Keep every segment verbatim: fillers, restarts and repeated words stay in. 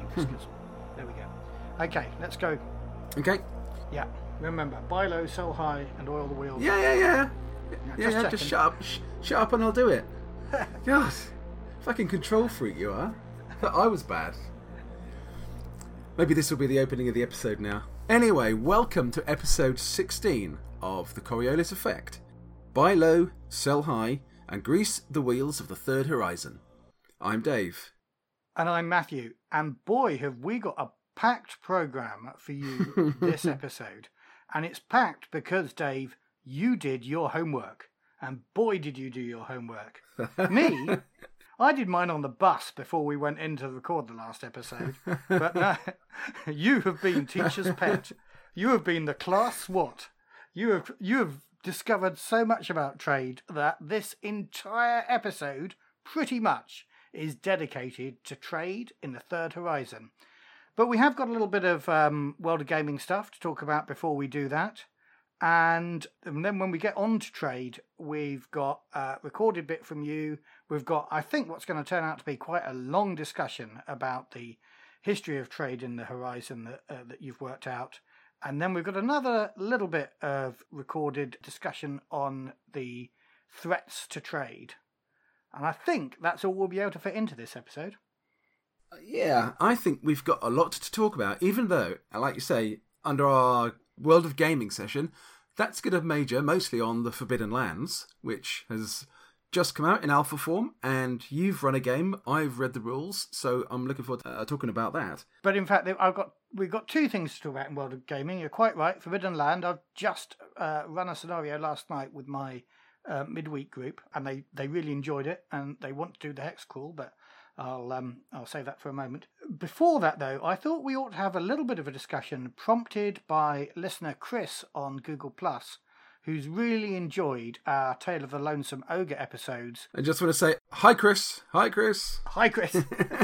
spinning whiskers. There we go. Okay, let's go. Okay. Yeah. Remember, buy low, sell high, and oil the wheels. Yeah, yeah, yeah. Yeah, Yeah, yeah, just just checking. shut up. Sh- shut up and I'll do it. God, fucking control freak you are. Thought I was bad. Maybe this will be the opening of the episode now. Anyway, welcome to episode sixteen of the Coriolis Effect. Buy low, sell high, and grease the wheels of the third horizon. I'm Dave. And I'm Matthew. And boy, have we got a packed programme for you this episode. And it's packed because, Dave, you did your homework. And boy, did you do your homework. Me, I did mine on the bus before we went in to record the last episode. But no, you have been teacher's pet. You have been the class SWAT. You have, you have discovered so much about trade that this entire episode, pretty much, is dedicated to trade in the third horizon. But we have got a little bit of um, World of Gaming stuff to talk about before we do that. And then when we get on to trade, we've got a recorded bit from you. We've got, I think, what's going to turn out to be quite a long discussion about the history of trade in the horizon that, uh, that you've worked out. And then we've got another little bit of recorded discussion on the threats to trade. And I think that's all we'll be able to fit into this episode. Yeah, I think we've got a lot to talk about, even though, like you say, under our World of Gaming session, that's going to major mostly on the Forbidden Lands, which has just come out in alpha form, and you've run a game, I've read the rules, so I'm looking forward to uh, talking about that. But in fact, I've got we've got two things to talk about in World of Gaming. You're quite right, Forbidden Land. I've just uh, run a scenario last night with my uh, midweek group, and they, they really enjoyed it, and they want to do the hex crawl, but I'll um I'll save that for a moment. Before that, though, I thought we ought to have a little bit of a discussion prompted by listener Chris on Google Plus, who's really enjoyed our Tale of the Lonesome Ogre episodes. I just want to say, hi Chris, hi Chris. Hi Chris.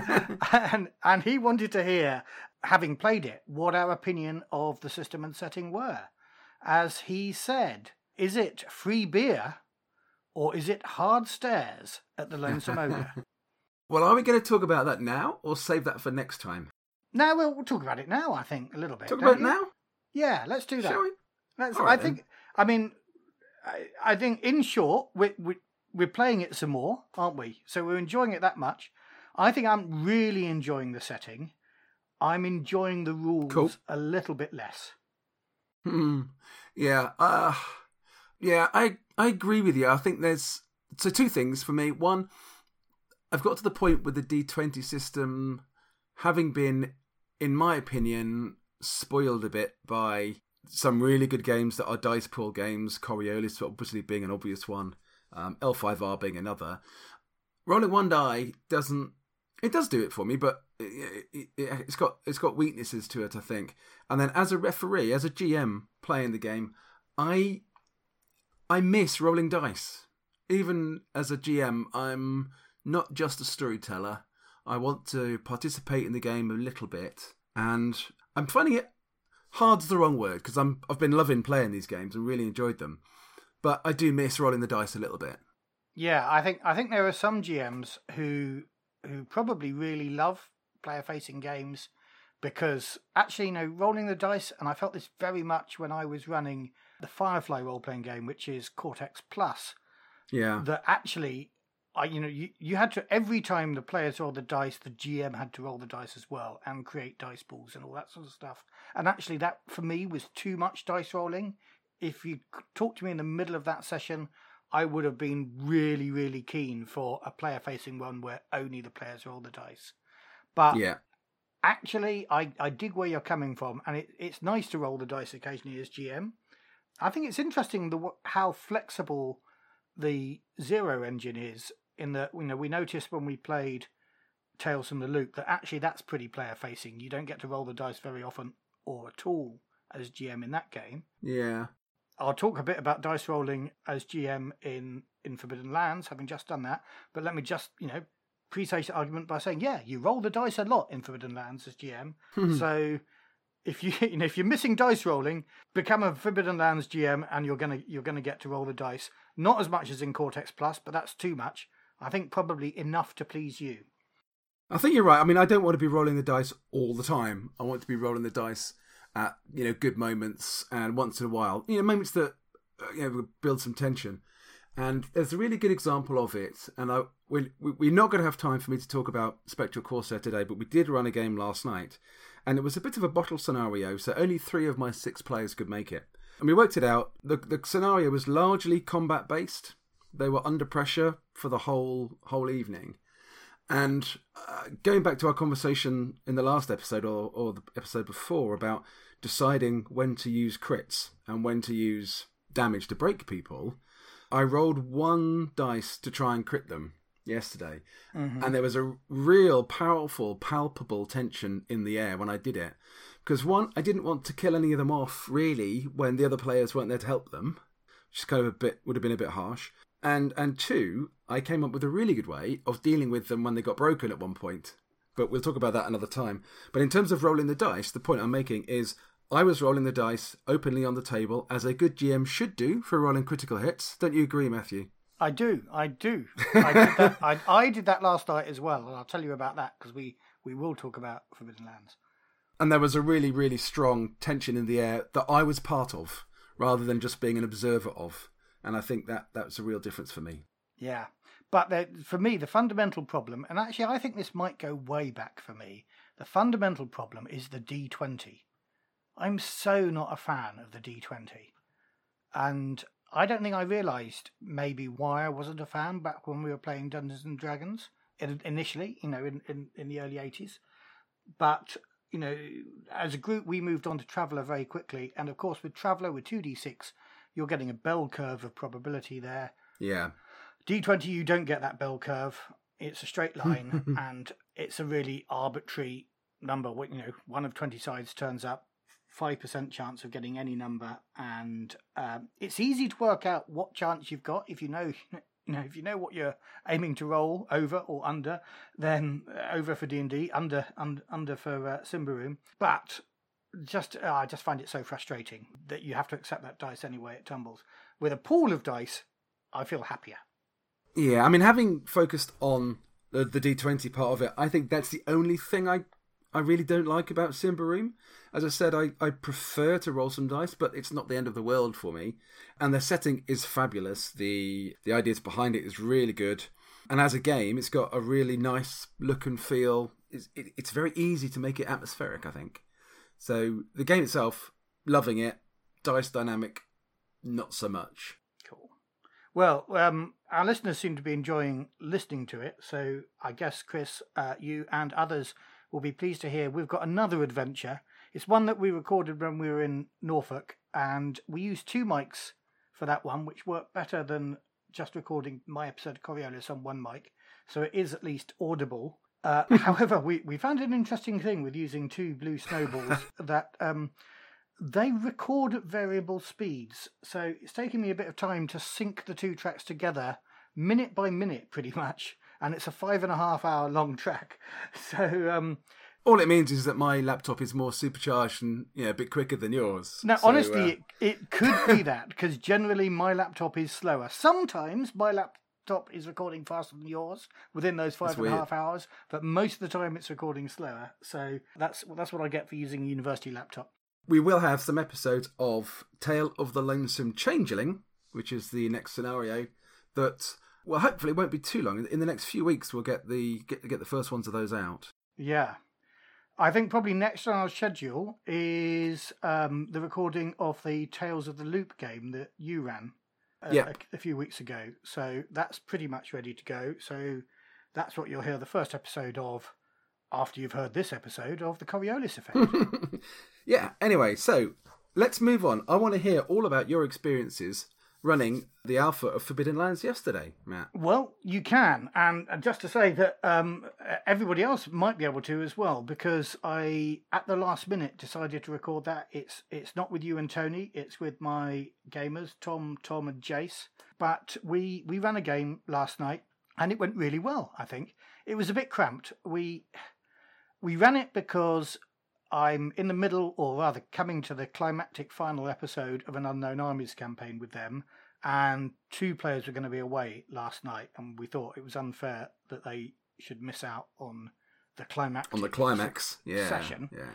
and and he wanted to hear, having played it, what our opinion of the system and setting were. As he said, is it free beer or is it hard stairs at the Lonesome Ogre? Well, are we going to talk about that now, or save that for next time? No, we'll, we'll talk about it now, I think, a little bit. Talk don't about it you? now? Yeah, let's do that. Shall we? Let's, All I right, think, then. I mean, I, I think, in short, we, we, we're playing it some more, aren't we? So we're enjoying it that much. I think I'm really enjoying the setting. I'm enjoying the rules Cool. a little bit less. Hmm. Yeah. Uh, yeah, I, I agree with you. I think there's... So two things for me. One, I've got to the point with the D twenty system having been, in my opinion, spoiled a bit by some really good games that are dice pool games, Coriolis obviously being an obvious one, um, L five R being another. Rolling one die doesn't... It does do it for me, but it, it, it, it's got it's got weaknesses to it, I think. And then as a referee, as a G M playing the game, I I miss rolling dice. Even as a G M, I'm not just a storyteller. I want to participate in the game a little bit, and I'm finding it hard's the wrong word because I'm I've been loving playing these games and really enjoyed them, but I do miss rolling the dice a little bit. Yeah, I think I think there are some G Ms who who probably really love player-facing games because actually, you know, rolling the dice, and I felt this very much when I was running the Firefly role-playing game, which is Cortex Plus. Yeah. That actually, I you know, you, you had to, every time the players rolled the dice, the G M had to roll the dice as well and create dice pools and all that sort of stuff. And actually that, for me, was too much dice rolling. If you talked to me in the middle of that session, I would have been really, really keen for a player-facing one where only the players roll the dice. But Yeah. actually, I, I dig where you're coming from, and it, it's nice to roll the dice occasionally as G M. I think it's interesting the how flexible the Zero engine is. In that, you know, we noticed when we played Tales from the Loop that actually that's pretty player-facing. You don't get to roll the dice very often or at all as G M in that game. Yeah. I'll talk a bit about dice rolling as G M in, in Forbidden Lands, having just done that. But let me just, you know, presage the argument by saying, yeah, you roll the dice a lot in Forbidden Lands as G M. So if you, you know, if you're missing dice rolling, become a Forbidden Lands G M, and you're gonna you're gonna get to roll the dice. Not as much as in Cortex Plus, but that's too much. I think probably enough to please you. I think you're right. I mean, I don't want to be rolling the dice all the time. I want to be rolling the dice at, you know, good moments and once in a while, you know, moments that, you know, build some tension. And there's a really good example of it. And I, we, we're not going to have time for me to talk about Spectral Corsair today, but we did run a game last night. And it was a bit of a bottle scenario, so only three of my six players could make it. And we worked it out. The, the scenario was largely combat-based. They were under pressure for the whole whole evening. And uh, going back to our conversation in the last episode or, or the episode before about deciding when to use crits and when to use damage to break people, I rolled one dice to try and crit them yesterday. Mm-hmm. And there was a real powerful, palpable tension in the air when I did it. Because one, I didn't want to kill any of them off, really, when the other players weren't there to help them, which is kind of a bit, would have been a bit harsh. And and two, I came up with a really good way of dealing with them when they got broken at one point. But we'll talk about that another time. But in terms of rolling the dice, the point I'm making is I was rolling the dice openly on the table, as a good G M should do for rolling critical hits. Don't you agree, Matthew? I do, I do. I did that, I, I did that last night as well, and I'll tell you about that, because we, we will talk about Forbidden Lands. And there was a really, really strong tension in the air that I was part of, rather than just being an observer of. And I think that that's a real difference for me. Yeah. But the, for me, the fundamental problem, and actually I think this might go way back for me, the fundamental problem is the D twenty. I'm so not a fan of the D twenty. And I don't think I realised maybe why I wasn't a fan back when we were playing Dungeons and Dragons initially, you know, in, in, in the early eighties. But, you know, as a group, we moved on to Traveller very quickly. And of course, with Traveller, with two D six, you're getting a bell curve of probability there. Yeah. D twenty, you don't get that bell curve. It's a straight line, and it's a really arbitrary number. You know, one of twenty sides turns up, five percent chance of getting any number, and um, it's easy to work out what chance you've got if you know, you know, if you know what you're aiming to roll over or under. Then uh, over for D and D, under under under for uh, Symbaroum. But just uh, I just find it so frustrating that you have to accept that dice anyway it tumbles. With a pool of dice, I feel happier. Yeah, I mean, having focused on the, the D twenty part of it, I think that's the only thing I I really don't like about Symbaroum. As I said, I, I prefer to roll some dice, but it's not the end of the world for me. And the setting is fabulous. The the ideas behind it is really good. And as a game, it's got a really nice look and feel. It's, it, it's very easy to make it atmospheric, I think. So the game itself, loving it. Dice dynamic, not so much. Cool. Well, um, our listeners seem to be enjoying listening to it. So I guess, Chris, uh, you and others will be pleased to hear we've got another adventure. It's one that we recorded when we were in Norfolk, and we used two mics for that one, which worked better than just recording my episode of Coriolis on one mic. So it is at least audible. Uh, however, we, we found an interesting thing with using two blue snowballs that um, they record at variable speeds. So it's taking me a bit of time to sync the two tracks together, minute by minute, pretty much. And it's a five and a half hour long track. So um, all it means is that my laptop is more supercharged and, you know, a bit quicker than yours. Now, so, honestly, uh... it, it could be that, because generally my laptop is slower. Sometimes my laptop is recording faster than yours within those five that's and weird. a half hours, but most of the time it's recording slower. So that's that's what I get for using a university laptop. We will have some episodes of Tale of the Lonesome Changeling, which is the next scenario that... Well, hopefully it won't be too long. In the next few weeks, we'll get the get, get the first ones of those out. Yeah. I think probably next on our schedule is um, the recording of the Tales of the Loop game that you ran uh, yeah. a, a few weeks ago. So that's pretty much ready to go. So that's what you'll hear the first episode of after you've heard this episode of the Coriolis Effect. Yeah, anyway, so let's move on. I want to hear all about your experiences running the alpha of Forbidden Lands yesterday, Matt. Well, you can. And just to say that um, everybody else might be able to as well, because I, at the last minute, decided to record that. It's it's not with you and Tony. It's with my gamers, Tom, Tom and Jace. But we, we ran a game last night, and it went really well, I think. It was a bit cramped. We We ran it because I'm in the middle, or rather coming to the climactic final episode of an Unknown Armies campaign with them, and two players were going to be away last night, and we thought it was unfair that they should miss out on the climactic on the climax yeah, session. Yeah.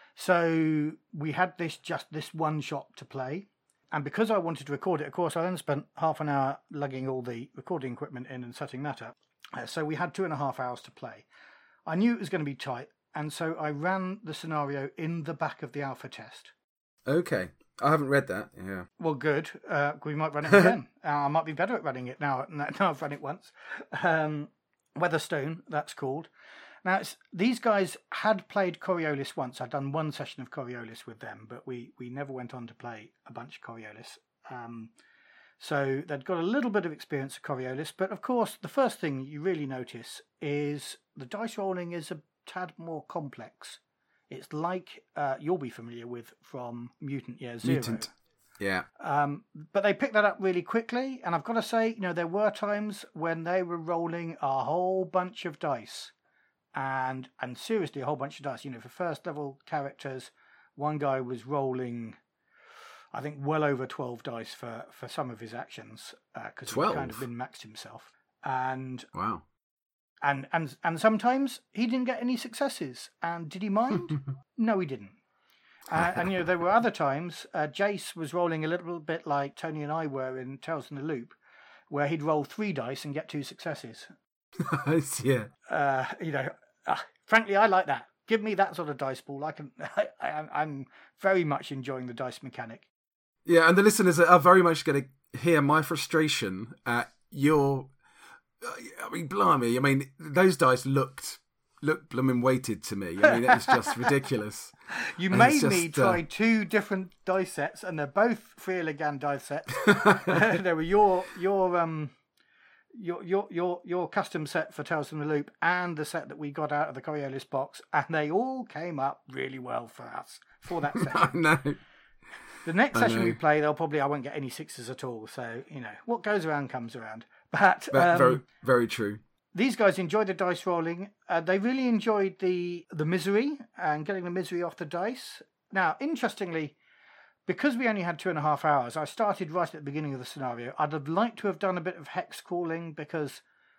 So we had this just this one shot to play. And because I wanted to record it, of course, I then spent half an hour lugging all the recording equipment in and setting that up. Uh, so we had two and a half hours to play. I knew it was going to be tight, and so I ran the scenario in the back of the alpha test. Okay. I haven't read that, yeah. Well, good. Uh, we might run it again. uh, I might be better at running it now. Now I've run it once. Um, Weatherstone, that's called. Now, it's, these guys had played Coriolis once. I'd done one session of Coriolis with them, but we, we never went on to play a bunch of Coriolis. Um, so they'd got a little bit of experience of Coriolis. But, of course, the first thing you really notice is the dice rolling is a tad more complex. It's like uh, you'll be familiar with from Mutant Year Zero. Mutant, yeah. Um, but they picked that up really quickly. And I've got to say, you know, there were times when they were rolling a whole bunch of dice. And and seriously, a whole bunch of dice. You know, for first level characters, one guy was rolling, I think, well over twelve dice for, for some of his actions because uh, he'd kind of been maxed himself. And wow. And and and sometimes he didn't get any successes. And did he mind? No, he didn't. Uh, and you know, there were other times. Uh, Jace was rolling a little bit like Tony and I were in Tales from the Loop, where he'd roll three dice and get two successes. Yeah. Uh, you know. Uh, frankly, I like that. Give me that sort of dice pool. I can. I, I, I'm very much enjoying the dice mechanic. Yeah, and the listeners are very much going to hear my frustration at your. I mean, blimey! I mean, those dice looked looked blooming weighted to me. I mean, it was just ridiculous. You and made just, me try uh... two different dice sets, and they're both Freeligan dice sets. They were your your um. Your your your your custom set for Tales from the Loop and the set that we got out of the Coriolis box, and they all came up really well for us for that session. I know. The next I session know. we play, they'll probably I won't get any sixes at all. So you know what goes around comes around. But um, very very true. These guys enjoyed the dice rolling. Uh, they really enjoyed the the misery and getting the misery off the dice. Now, interestingly, because we only had two and a half hours, I started right at the beginning of the scenario. I'd have liked to have done a bit of hex crawling because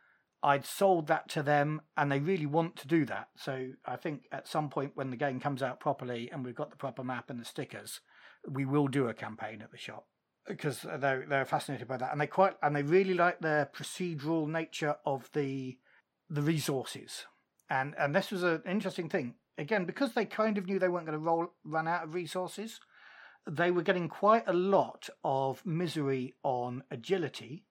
I'd sold that to them and they really want to do that. So I think at some point when the game comes out properly and we've got the proper map and the stickers, we will do a campaign at the shop because they're, they're fascinated by that. And they quite and they really like the procedural nature of the the resources. And, and this was an interesting thing. Again, because they kind of knew they weren't going to roll run out of resources, they were getting quite a lot of misery on agility,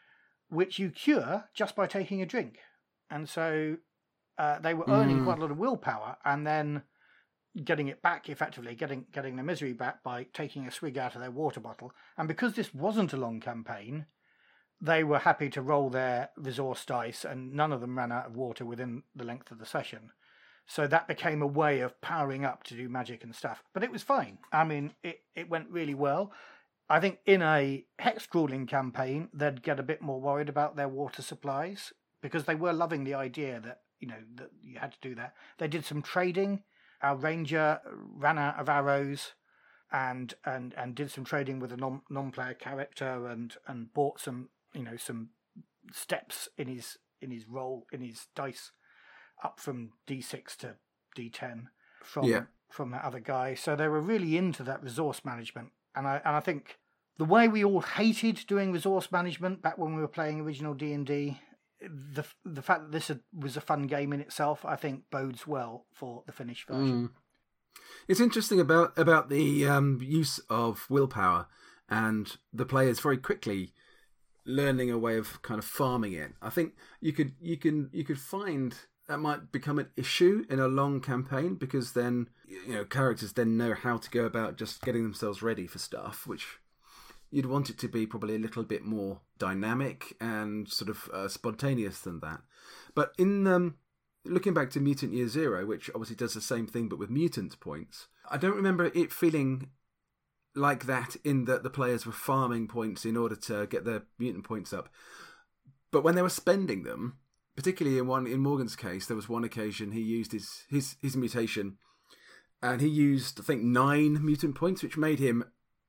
which you cure just by taking a drink. And so uh, they were earning mm. quite a lot of willpower and then getting it back effectively, getting getting the misery back by taking a swig out of their water bottle. And because this wasn't a long campaign, they were happy to roll their resource dice and none of them ran out of water within the length of the session. So that became a way of powering up to do magic and stuff. But it was fine. I mean, it, it went really well. I think in a hex crawling campaign, they'd get a bit more worried about their water supplies because they were loving the idea that, you know, that you had to do that. They did some trading. Our ranger ran out of arrows and and, and did some trading with a non, non-player character and, and bought some, you know, some steps in his in his roll, in his dice, up from D six to D ten from yeah. from that other guy. So they were really into that resource management. And I and I think the way we all hated doing resource management back when we were playing original D and D, the the fact that this was a fun game in itself, I think bodes well for the finished version. Mm. It's interesting about, about the um, use of willpower and the players very quickly learning a way of kind of farming it. I think you could you can you could find that might become an issue in a long campaign because then, you know, characters then know how to go about just getting themselves ready for stuff, which you'd want it to be probably a little bit more dynamic and sort of uh, spontaneous than that. But in um, looking back to Mutant Year Zero, which obviously does the same thing but with mutant points, I don't remember it feeling like that in that the players were farming points in order to get their mutant points up. But when they were spending them, particularly in one in Morgan's case, there was one occasion he used his, his, his mutation and he used, I think, nine mutant points, which made him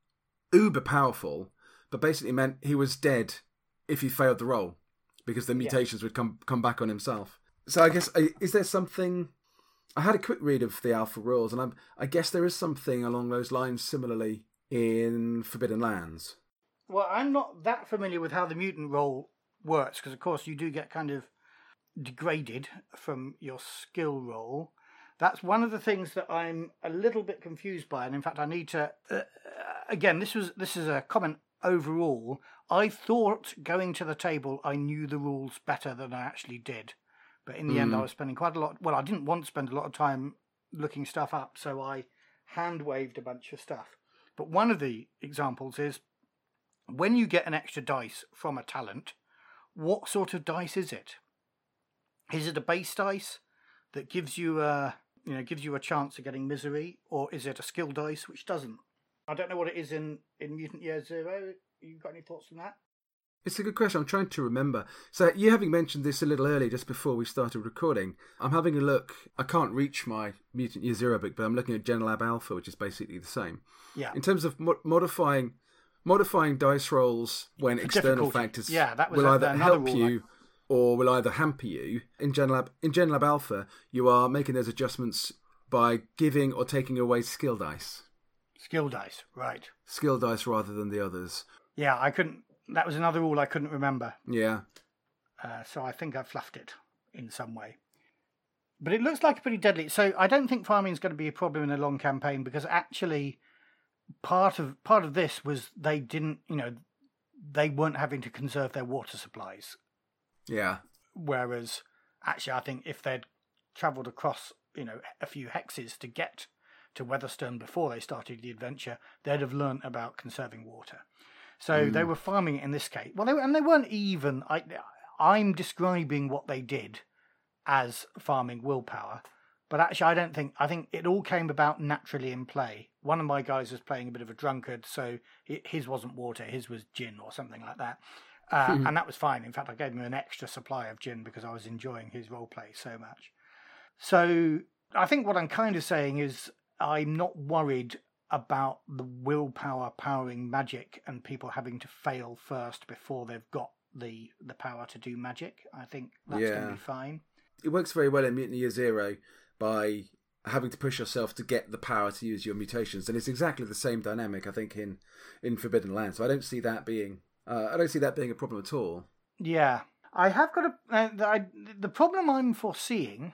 uber powerful, but basically meant he was dead if he failed the roll because the mutations yeah. would come come back on himself. So I guess, is there something... I had a quick read of the Alpha rules, and I'm, I guess there is something along those lines similarly in Forbidden Lands. Well, I'm not that familiar with how the mutant role works, because of course you do get kind of degraded from your skill roll. That's one of the things that I'm a little bit confused by, and in fact I need to... Uh, again, this was this is a comment overall. I thought going to the table I knew the rules better than I actually did. But in the mm. end, I was spending quite a lot... Well, I didn't want to spend a lot of time looking stuff up, so I hand-waved a bunch of stuff. But one of the examples is, when you get an extra dice from a talent, what sort of dice is it? Is it a base dice that gives you a, you know, gives you a chance of getting misery, or is it a skill dice which doesn't? I don't know what it is in, in Mutant Year Zero. You got any thoughts on that? It's a good question. I'm trying to remember. So you having mentioned this a little early, just before we started recording, I'm having a look. I can't reach my Mutant Year Zero book, but I'm looking at GenLab Alpha, which is basically the same. Yeah. In terms of mo- modifying modifying dice rolls when For external difficulty. factors yeah, that was will a, either another help rule you I... or will either hamper you. In GenLab in GenLab Alpha, you are making those adjustments by giving or taking away skill dice. Skill dice, right. Skill dice rather than the others. Yeah, I couldn't... That was another rule I couldn't remember. Yeah. Uh, so I think I fluffed it in some way. But it looks like a pretty deadly... So I don't think farming is going to be a problem in a long campaign, because actually part of part of this was they didn't, you know, they weren't having to conserve their water supplies. Yeah. Whereas actually I think if they'd travelled across, you know, a few hexes to get to Weatherstone before they started the adventure, they'd have learnt about conserving water. So mm. they were farming it in this case. Well, they were, and they weren't even... I, I'm describing what they did as farming willpower, but actually I don't think... I think it all came about naturally in play. One of my guys was playing a bit of a drunkard, so it, his wasn't water, his was gin or something like that. Uh, mm. And that was fine. In fact, I gave him an extra supply of gin because I was enjoying his roleplay so much. So I think what I'm kind of saying is I'm not worried about the willpower powering magic and people having to fail first before they've got the the power to do magic. I think that's yeah. going to be fine. It works very well in Mutant Year Zero by having to push yourself to get the power to use your mutations, and it's exactly the same dynamic, I think, in, in Forbidden Lands. So I don't see that being uh, I don't see that being a problem at all. Yeah, I have got a uh, the, I, the problem I'm foreseeing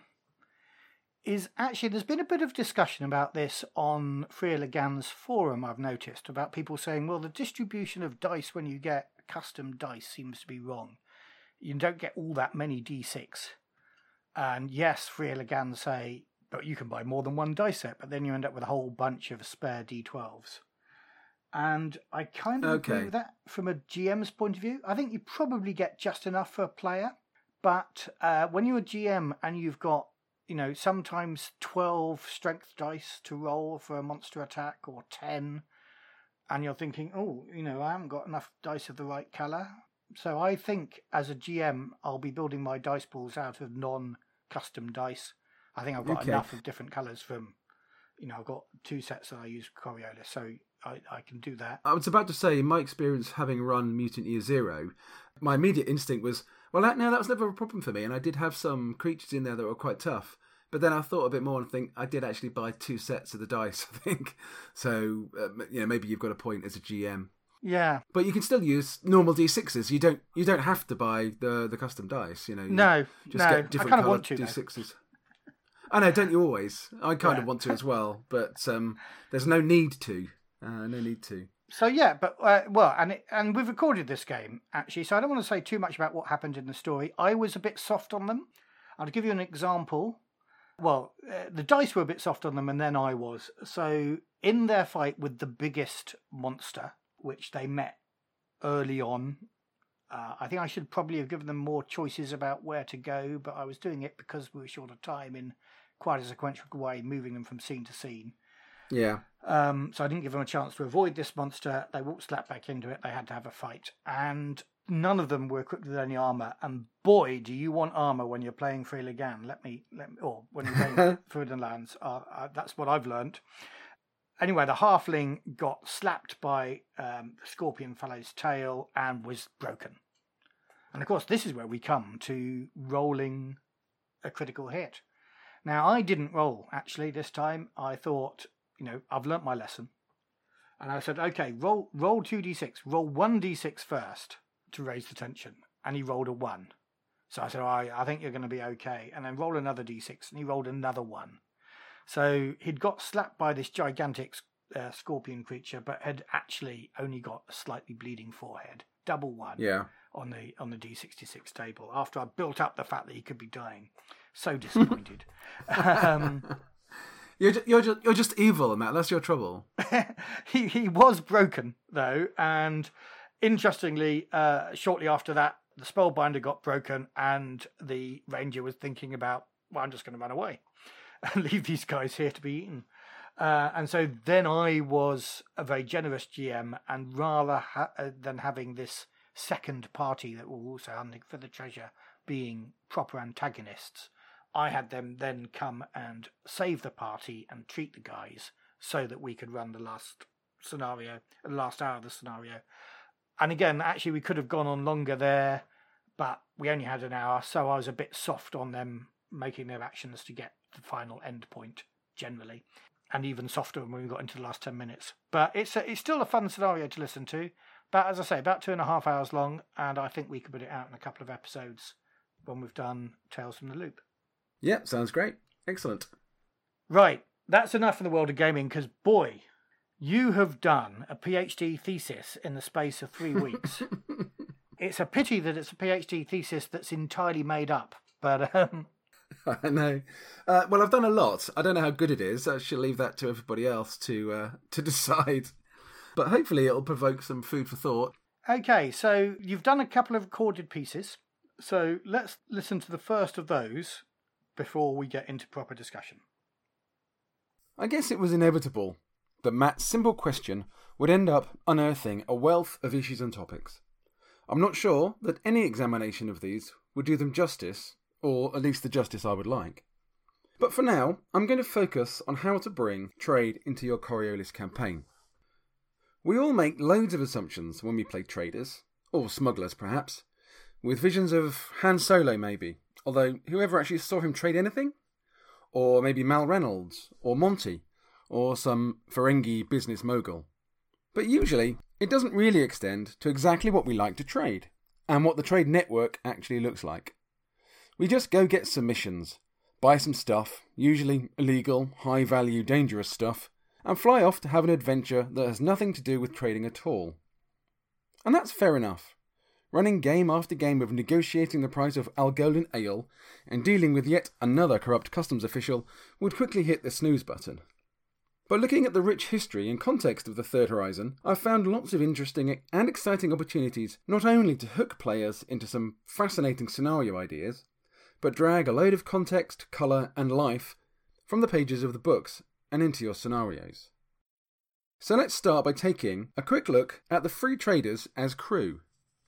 is actually there's been a bit of discussion about this on Freya Lagan's forum, I've noticed, about people saying, well, the distribution of dice when you get custom dice seems to be wrong. You don't get all that many D six. And yes, Freya Lagan say, but you can buy more than one dice set, but then you end up with a whole bunch of spare D twelves. And I kind of okay. agree with that from a G M's point of view. I think you probably get just enough for a player, but uh, when you're a G M and you've got, you know, sometimes twelve strength dice to roll for a monster attack, or ten, and you're thinking, oh, you know, I haven't got enough dice of the right colour. So I think as a G M, I'll be building my dice pools out of non-custom dice. I think I've got okay. enough of different colours from, you know, I've got two sets that I use for Coriolis, so I, I can do that. I was about to say, in my experience having run Mutant Year Zero, my immediate instinct was, well, that, no, that was never a problem for me, and I did have some creatures in there that were quite tough. But then I thought a bit more and think I did actually buy two sets of the dice, I think. So, uh, you know, maybe you've got a point as a G M. Yeah. But you can still use normal D sixes. You don't you don't have to buy the, the custom dice, you know. You no, just no. get different I kind of want to, D sixes. I know, don't you always? I kind yeah. of want to as well, but um, there's no need to. Uh, no need to. So yeah, but uh, well, and it, and we've recorded this game actually, so I don't want to say too much about what happened in the story. I was a bit soft on them. I'll give you an example. Well, uh, the dice were a bit soft on them, and then I was. So in their fight with the biggest monster, which they met early on, uh, I think I should probably have given them more choices about where to go, but I was doing it because we were short of time in quite a sequential way, moving them from scene to scene. Yeah. Um, so I didn't give them a chance to avoid this monster. They walked slap back into it. They had to have a fight. And none of them were equipped with any armour. And boy, do you want armour when you're playing Freya Lagan. Let me, let me, or when you're playing Forbidden Lands. Uh, uh, that's what I've learned. Anyway, the halfling got slapped by um, the scorpion fellow's tail and was broken. And of course, this is where we come to rolling a critical hit. Now, I didn't roll, actually, this time. I thought, you know, I've learnt my lesson. And I said, okay, roll roll two d six. Roll one d six first to raise the tension. And he rolled a one. So I said, oh, I, I think you're going to be okay. And then roll another d six. And he rolled another one. So he'd got slapped by this gigantic uh, scorpion creature, but had actually only got a slightly bleeding forehead. Double one yeah. on the on the d sixty-six table after I built up the fact that he could be dying. So disappointed. um, you're, just, you're, just, you're just evil, Matt. That's your trouble. he, he was broken, though. And interestingly, uh, shortly after that, the Spellbinder got broken and the Ranger was thinking about, well, I'm just going to run away and leave these guys here to be eaten. Uh, and so then I was a very generous G M, and rather ha- than having this second party that were also hunting for the treasure being proper antagonists, I had them then come and save the party and treat the guys so that we could run the last scenario, the last hour of the scenario. And again, actually, we could have gone on longer there, but we only had an hour, so I was a bit soft on them making their actions to get the final end point, generally. And even softer when we got into the last ten minutes. But it's a, it's still a fun scenario to listen to. But as I say, about two and a half hours long, and I think we could put it out in a couple of episodes when we've done Tales from the Loop. Yeah, sounds great. Excellent. Right, that's enough in the world of gaming, because, boy, you have done a PhD thesis in the space of three weeks. It's a pity that it's a PhD thesis that's entirely made up, but... Um, I know. Uh, well, I've done a lot. I don't know how good it is. I should leave that to everybody else to uh, to decide. But hopefully it'll provoke some food for thought. Okay, so you've done a couple of recorded pieces. So let's listen to the first of those before we get into proper discussion. I guess it was inevitable that Matt's simple question would end up unearthing a wealth of issues and topics. I'm not sure that any examination of these would do them justice, or at least the justice I would like. But for now, I'm going to focus on how to bring trade into your Coriolis campaign. We all make loads of assumptions when we play traders, or smugglers perhaps, with visions of Han Solo maybe, although whoever actually saw him trade anything? Or maybe Mal Reynolds, or Monty, or some Ferengi business mogul. But usually, it doesn't really extend to exactly what we like to trade, and what the trade network actually looks like. We just go get some missions, buy some stuff, usually illegal, high-value, dangerous stuff, and fly off to have an adventure that has nothing to do with trading at all. And that's fair enough. Running game after game of negotiating the price of Algolan ale and dealing with yet another corrupt customs official would quickly hit the snooze button. But looking at the rich history and context of the Third Horizon, I've found lots of interesting and exciting opportunities not only to hook players into some fascinating scenario ideas, but drag a load of context, colour and life from the pages of the books and into your scenarios. So let's start by taking a quick look at the free traders as crew.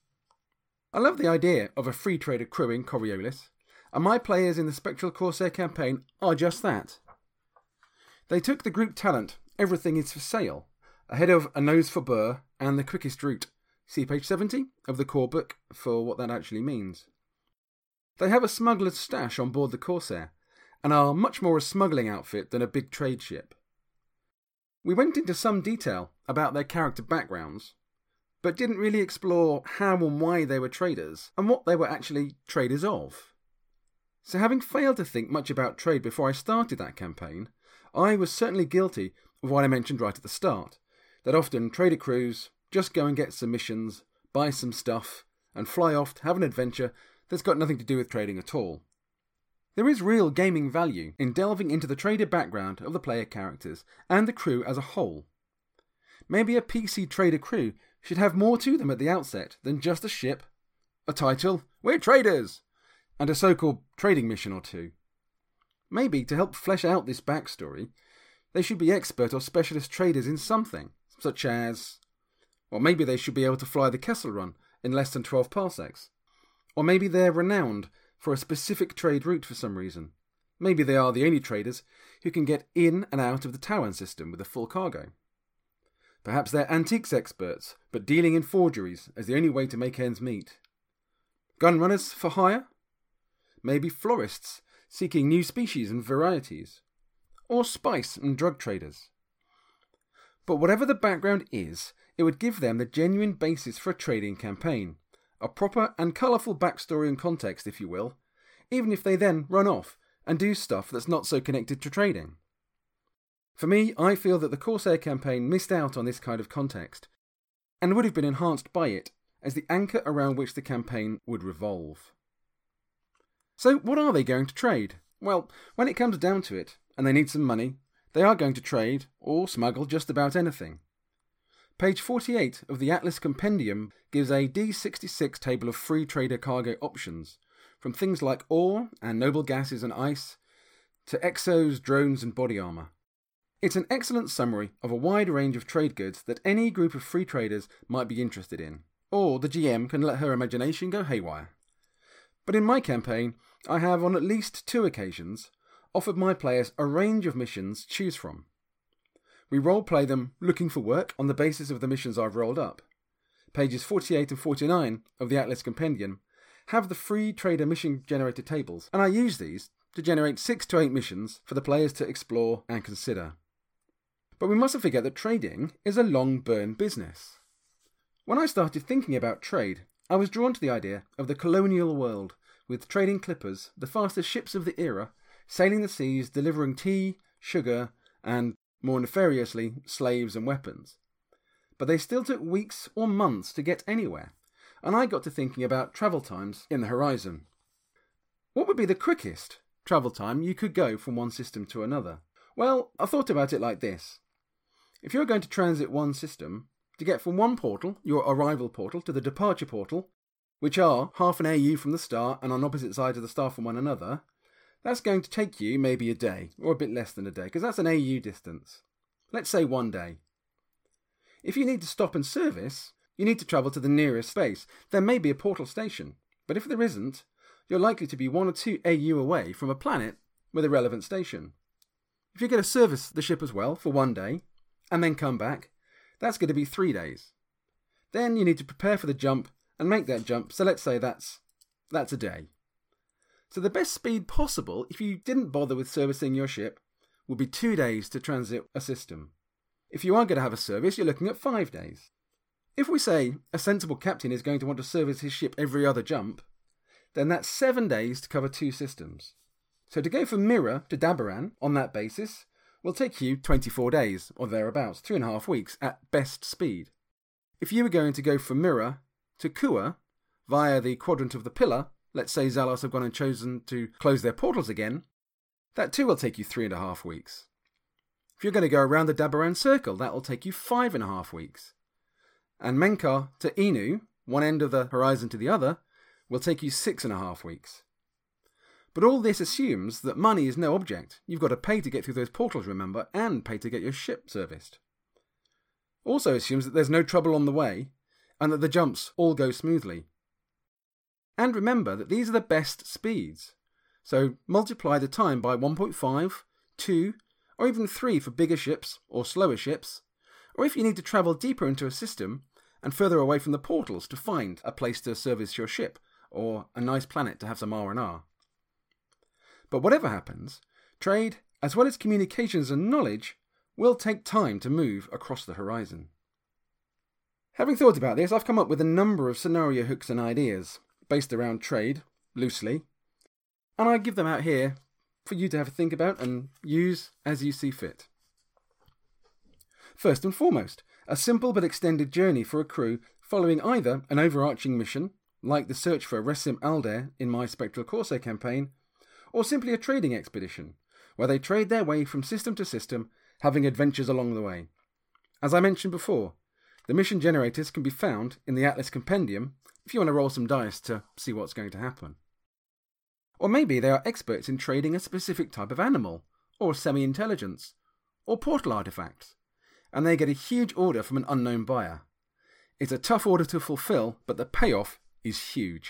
I love the idea of a free trader crew in Coriolis, and my players in the Spectral Corsair campaign are just that. They took the group talent, Everything is for Sale, ahead of A Nose for Burr and The Quickest Route. See page seventy of the core book for what that actually means. They have a smuggler's stash on board the Corsair, and are much more a smuggling outfit than a big trade ship. We went into some detail about their character backgrounds, but didn't really explore how and why they were traders, and what they were actually traders of. So having failed to think much about trade before I started that campaign, I was certainly guilty of what I mentioned right at the start, that often trader crews just go and get some missions, buy some stuff, and fly off to have an adventure that's got nothing to do with trading at all. There is real gaming value in delving into the trader background of the player characters and the crew as a whole. Maybe a P C trader crew should have more to them at the outset than just a ship, a title, we're traders, and a so-called trading mission or two. Maybe to help flesh out this backstory, they should be expert or specialist traders in something, such as... Or maybe they should be able to fly the Kessel Run in less than twelve parsecs. Or maybe they're renowned for a specific trade route for some reason. Maybe they are the only traders who can get in and out of the Tawan system with a full cargo. Perhaps they're antiques experts, but dealing in forgeries as the only way to make ends meet. Gun runners for hire? Maybe florists seeking new species and varieties, or spice and drug traders. But whatever the background is, it would give them the genuine basis for a trading campaign, a proper and colourful backstory and context, if you will, even if they then run off and do stuff that's not so connected to trading. For me, I feel that the Corsair campaign missed out on this kind of context, and would have been enhanced by it as the anchor around which the campaign would revolve. So what are they going to trade? Well, when it comes down to it, and they need some money, they are going to trade or smuggle just about anything. Page forty-eight of the Atlas Compendium gives a D sixty-six table of free trader cargo options, from things like ore and noble gases and ice, to exos, drones and body armour. It's an excellent summary of a wide range of trade goods that any group of free traders might be interested in, or the G M can let her imagination go haywire. But in my campaign, I have on at least two occasions offered my players a range of missions to choose from. We role-play them looking for work on the basis of the missions I've rolled up. Pages forty-eight and forty-nine of the Atlas Compendium have the free trader mission generator tables, and I use these to generate six to eight missions for the players to explore and consider. But we mustn't forget that trading is a long burn business. When I started thinking about trade, I was drawn to the idea of the colonial world, with trading clippers, the fastest ships of the era, sailing the seas, delivering tea, sugar, and, more nefariously, slaves and weapons. But they still took weeks or months to get anywhere, and I got to thinking about travel times in the horizon. What would be the quickest travel time you could go from one system to another? Well, I thought about it like this. If you're going to transit one system, to get from one portal, your arrival portal, to the departure portal, which are half an A U from the star and on opposite sides of the star from one another, that's going to take you maybe a day, or a bit less than a day, because that's an A U distance. Let's say one day. If you need to stop and service, you need to travel to the nearest base. There may be a portal station, but if there isn't, you're likely to be one or two A U away from a planet with a relevant station. If you're going to service the ship as well for one day, and then come back, that's going to be three days. Then you need to prepare for the jump and make that jump, so let's say that's that's a day. So the best speed possible, if you didn't bother with servicing your ship, would be two days to transit a system. If you are going to have a service, you're looking at five days. If we say a sensible captain is going to want to service his ship every other jump, then that's seven days to cover two systems. So to go from Mira to Dabaran on that basis will take you twenty-four days, or thereabouts, two and a half weeks at best speed. If you were going to go from Mira to Kua via the Quadrant of the Pillar, let's say Zalos have gone and chosen to close their portals again, that too will take you three and a half weeks. If you're going to go around the Dabaran Circle, that will take you five and a half weeks. And Menkar to Inu, one end of the horizon to the other, will take you six and a half weeks. But all this assumes that money is no object. You've got to pay to get through those portals, remember, and pay to get your ship serviced. Also assumes that there's no trouble on the way, and that the jumps all go smoothly. And remember that these are the best speeds. So multiply the time by one point five, two, or even three for bigger ships or slower ships, or if you need to travel deeper into a system and further away from the portals to find a place to service your ship, or a nice planet to have some R and R. But whatever happens, trade, as well as communications and knowledge, will take time to move across the horizon. Having thought about this, I've come up with a number of scenario hooks and ideas, based around trade, loosely, and I give them out here for you to have a think about and use as you see fit. First and foremost, a simple but extended journey for a crew following either an overarching mission, like the search for Resim Aldair in my Spectral Corsair campaign, or simply a trading expedition, where they trade their way from system to system, having adventures along the way. As I mentioned before, the mission generators can be found in the Atlas Compendium if you want to roll some dice to see what's going to happen. Or maybe they are experts in trading a specific type of animal, or semi-intelligence, or portal artifacts, and they get a huge order from an unknown buyer. It's a tough order to fulfill, but the payoff is huge.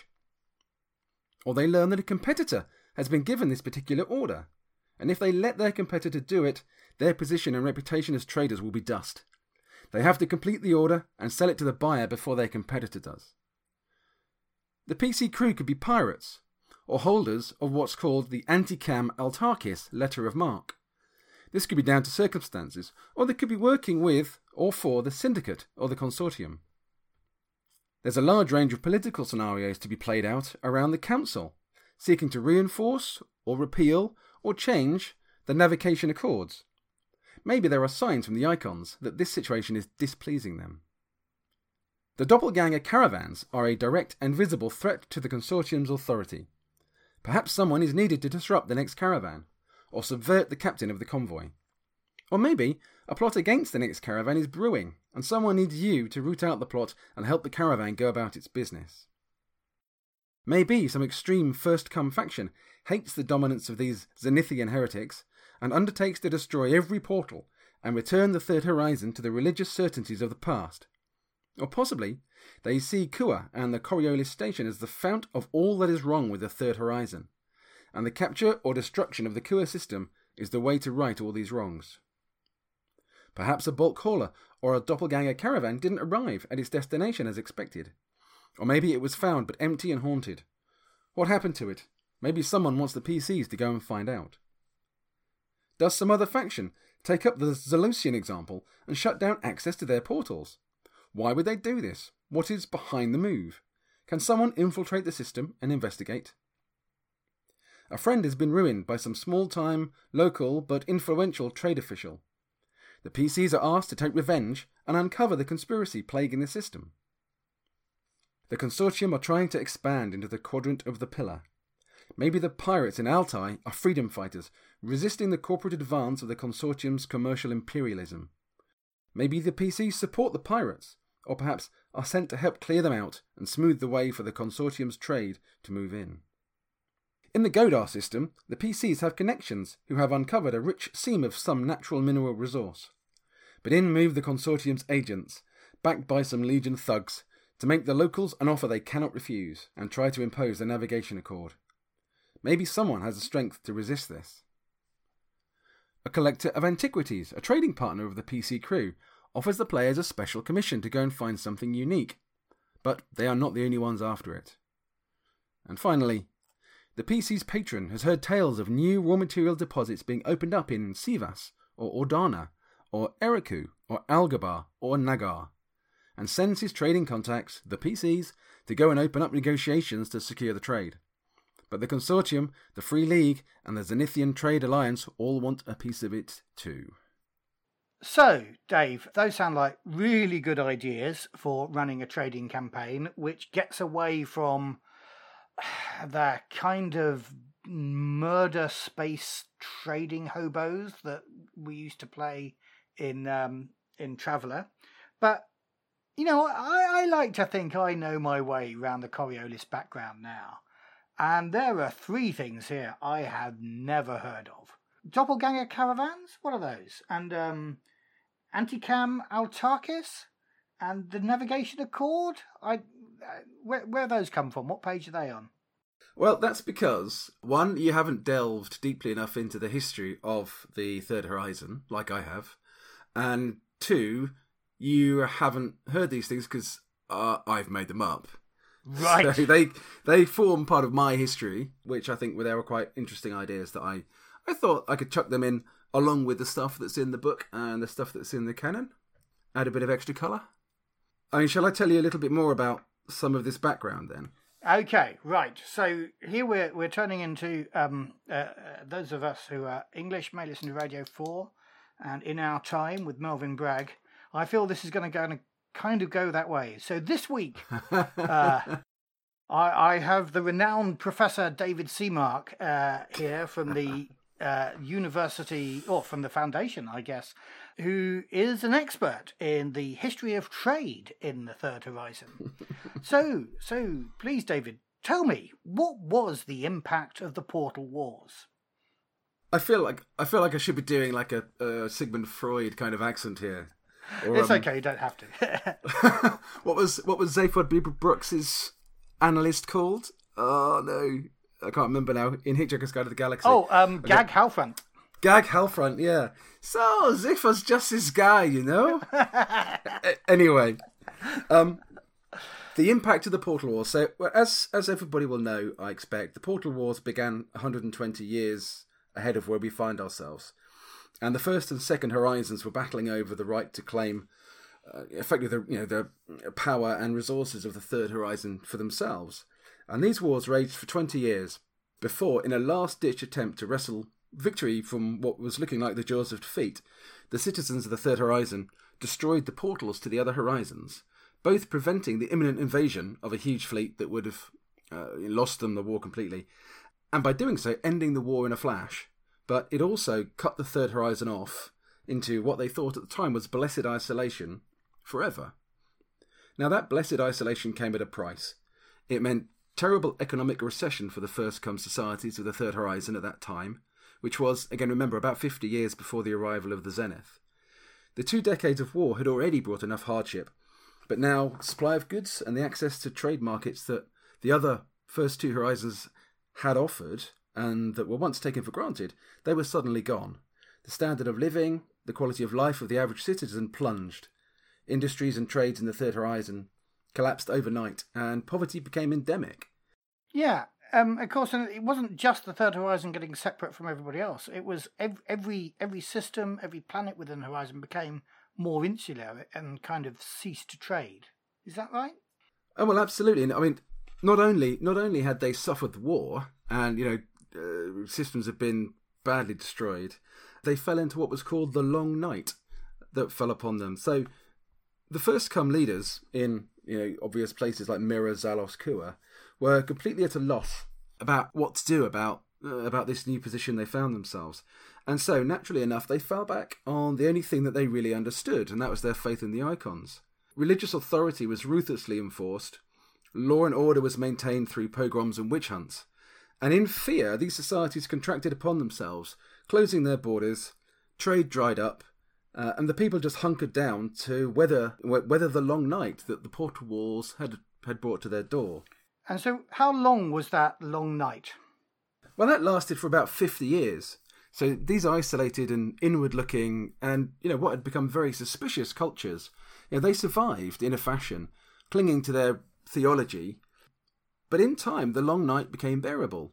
Or they learn that a competitor has been given this particular order, and if they let their competitor do it, their position and reputation as traders will be dust. They have to complete the order and sell it to the buyer before their competitor does. The P C crew could be pirates, or holders of what's called the Anticam Autarkis letter of marque. This could be down to circumstances, or they could be working with or for the syndicate or the consortium. There's a large range of political scenarios to be played out around the council, seeking to reinforce or repeal or change the Navigation Accords. Maybe there are signs from the icons that this situation is displeasing them. The doppelganger caravans are a direct and visible threat to the consortium's authority. Perhaps someone is needed to disrupt the next caravan, or subvert the captain of the convoy. Or maybe a plot against the next caravan is brewing, and someone needs you to root out the plot and help the caravan go about its business. Maybe some extreme first-come faction hates the dominance of these Zenithian heretics and undertakes to destroy every portal and return the Third Horizon to the religious certainties of the past. Or possibly, they see Kua and the Coriolis station as the fount of all that is wrong with the Third Horizon, and the capture or destruction of the Kua system is the way to right all these wrongs. Perhaps a bulk hauler or a doppelganger caravan didn't arrive at its destination as expected. Or maybe it was found but empty and haunted. What happened to it? Maybe someone wants the P Cs to go and find out. Does some other faction take up the Zelosian example and shut down access to their portals? Why would they do this? What is behind the move? Can someone infiltrate the system and investigate? A friend has been ruined by some small-time, local but influential trade official. The P Cs are asked to take revenge and uncover the conspiracy plaguing the system. The consortium are trying to expand into the quadrant of the pillar. Maybe the pirates in Altai are freedom fighters, resisting the corporate advance of the consortium's commercial imperialism. Maybe the P Cs support the pirates, or perhaps are sent to help clear them out and smooth the way for the consortium's trade to move in. In the Godar system, the P Cs have connections who have uncovered a rich seam of some natural mineral resource. But in move the consortium's agents, backed by some Legion thugs, to make the locals an offer they cannot refuse and try to impose the Navigation Accord. Maybe someone has the strength to resist this. A collector of antiquities, a trading partner of the P C crew, offers the players a special commission to go and find something unique, but they are not the only ones after it. And finally, the P C's patron has heard tales of new raw material deposits being opened up in Sivas, or Ordana, or Eriku, or Algabar, or Nagar, and sends his trading contacts, the P Cs, to go and open up negotiations to secure the trade. But the Consortium, the Free League, and the Zenithian Trade Alliance all want a piece of it too. So, Dave, those sound like really good ideas for running a trading campaign, which gets away from the kind of murder space trading hobos that we used to play in um, in Traveller. But, you know, I, I like to think I know my way around the Coriolis background now. And there are three things here I have never heard of. Doppelganger caravans? What are those? And um, Anticam Autarkis? And the Navigation Accord? I, uh, where, where those come from? What page are they on? Well, that's because, one, you haven't delved deeply enough into the history of the Third Horizon, like I have. And two, you haven't heard these things because uh, I've made them up. Right. So they they form part of my history, which I think were they were quite interesting ideas that I, I thought I could chuck them in along with the stuff that's in the book and the stuff that's in the canon. Add a bit of extra colour. I mean, shall I tell you a little bit more about some of this background then? Okay, right. So here we're we're turning into um, uh, uh, those of us who are English may listen to Radio four, and In Our Time with Melvin Bragg. I feel this is going to go kind of go that way. So this week, uh, I, I have the renowned Professor David Seamark uh, here from the uh, university, or from the foundation, I guess, who is an expert in the history of trade in the Third Horizon. so, so please, David, tell me, what was the impact of the Portal Wars? I feel like I feel like I should be doing like a, a Sigmund Freud kind of accent here. Or, it's um, okay, you don't have to. what was what was Zaphod Brooks's analyst called? Oh no, I can't remember now. In Hitchhiker's Guide to the Galaxy. Oh, um, Gag Halfront. Gag Halfront, yeah. So Zaphod's just this guy, you know. Anyway, um, The impact of the Portal Wars. So, well, as as everybody will know, I expect, the Portal Wars began one hundred twenty years ahead of where we find ourselves. And the first and second Horizons were battling over the right to claim, uh, effectively, the, you know, the power and resources of the Third Horizon for themselves. And these wars raged for twenty years before, in a last-ditch attempt to wrestle victory from what was looking like the jaws of defeat, the citizens of the Third Horizon destroyed the portals to the other horizons, both preventing the imminent invasion of a huge fleet that would have uh, lost them the war completely, and by doing so ending the war in a flash. But it also cut the Third Horizon off into what they thought at the time was blessed isolation forever. Now that blessed isolation came at a price. It meant terrible economic recession for the first-come societies of the Third Horizon at that time, which was, again remember, about fifty years before the arrival of the Zenith. The two decades of war had already brought enough hardship, but now supply of goods and the access to trade markets that the other first two Horizons had offered and that were once taken for granted, they were suddenly gone. The standard of living, the quality of life of the average citizen plunged. Industries and trades in the Third Horizon collapsed overnight, and poverty became endemic. Yeah, um, of course, and it wasn't just the Third Horizon getting separate from everybody else. It was every every, every system, every planet within the Horizon became more insular and kind of ceased to trade. Is that right? Oh well, absolutely. I mean, not only not only had they suffered the war, and you know, uh, systems had been badly destroyed, they fell into what was called the Long Night that fell upon them. So the first-come leaders in, you know, obvious places like Mirror, Zalos, Kua, were completely at a loss about what to do about uh, about this new position they found themselves. And so, naturally enough, they fell back on the only thing that they really understood, and that was their faith in the icons. Religious authority was ruthlessly enforced. Law and order was maintained through pogroms and witch hunts. And in fear, these societies contracted upon themselves, closing their borders, trade dried up, uh, and the people just hunkered down to weather weather the long night that the Portal Wars had, had brought to their door. And so how long was that long night? Well, that lasted for about fifty years. So these isolated and inward-looking and, you know, what had become very suspicious cultures, you know, they survived in a fashion, clinging to their theology. But in time, the long night became bearable,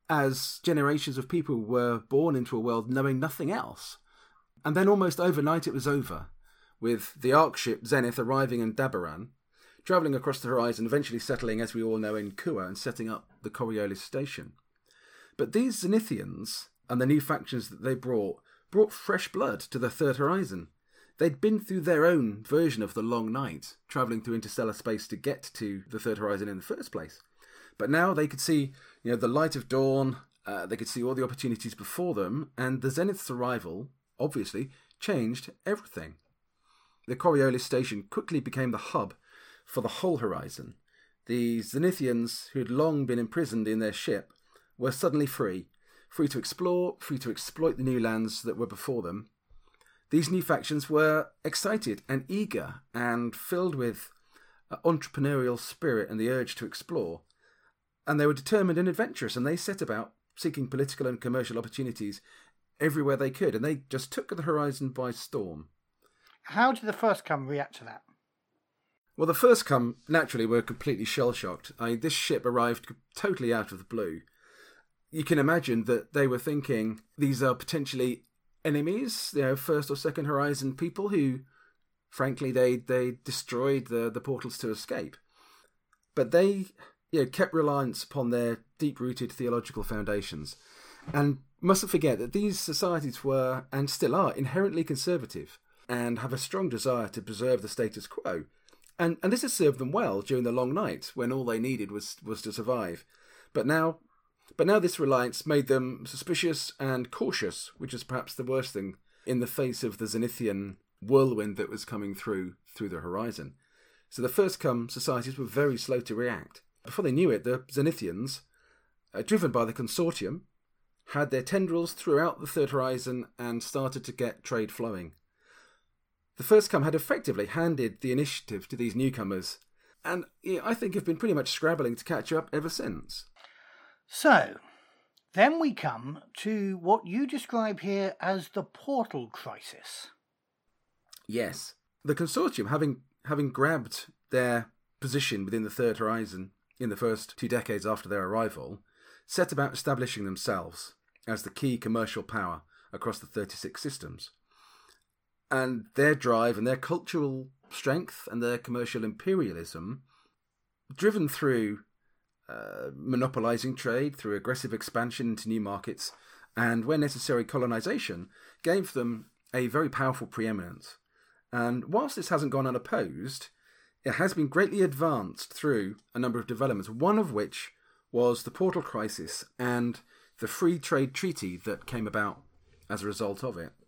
as generations of people were born into a world knowing nothing else. And then almost overnight it was over, with the Ark ship Zenith arriving in Dabaran, travelling across the horizon, eventually settling, as we all know, in Kua and setting up the Coriolis station. But these Zenithians and the new factions that they brought, brought fresh blood to the Third Horizon. They'd been through their own version of the long night, travelling through interstellar space to get to the Third Horizon in the first place. But now they could see, you know, the light of dawn, uh, they could see all the opportunities before them, and the Zenith's arrival, obviously, changed everything. The Coriolis station quickly became the hub for the whole horizon. The Zenithians, who had long been imprisoned in their ship, were suddenly free, free to explore, free to exploit the new lands that were before them. These new factions were excited and eager and filled with uh, entrepreneurial spirit and the urge to explore. And they were determined and adventurous, and they set about seeking political and commercial opportunities everywhere they could, and they just took the horizon by storm. How did the first come react to that? Well, the first come, naturally, were completely shell-shocked. I mean, this ship arrived totally out of the blue. You can imagine that they were thinking these are potentially enemies, you know, first or second horizon people who, frankly, they they destroyed the, the portals to escape. But they, you know, kept reliance upon their deep-rooted theological foundations. And mustn't forget that these societies were, and still are, inherently conservative and have a strong desire to preserve the status quo. And and this has served them well during the long night when all they needed was, was to survive. But now but now this reliance made them suspicious and cautious, which is perhaps the worst thing in the face of the Zenithian whirlwind that was coming through through the horizon. So the first-come societies were very slow to react. Before they knew it, the Zenithians, uh, driven by the consortium, had their tendrils throughout the Third Horizon and started to get trade flowing. The first-come had effectively handed the initiative to these newcomers, and yeah, I think have been pretty much scrabbling to catch up ever since. So, then we come to what you describe here as the portal crisis. Yes. The consortium, having having grabbed their position within the Third Horizon in the first two decades after their arrival, set about establishing themselves as the key commercial power across the thirty-six systems. And their drive and their cultural strength and their commercial imperialism, driven through uh, monopolizing trade, through aggressive expansion into new markets, and where necessary colonization, gave them a very powerful preeminence. And whilst this hasn't gone unopposed, it has been greatly advanced through a number of developments, one of which was the Portal Crisis and the Free Trade Treaty that came about as a result of it.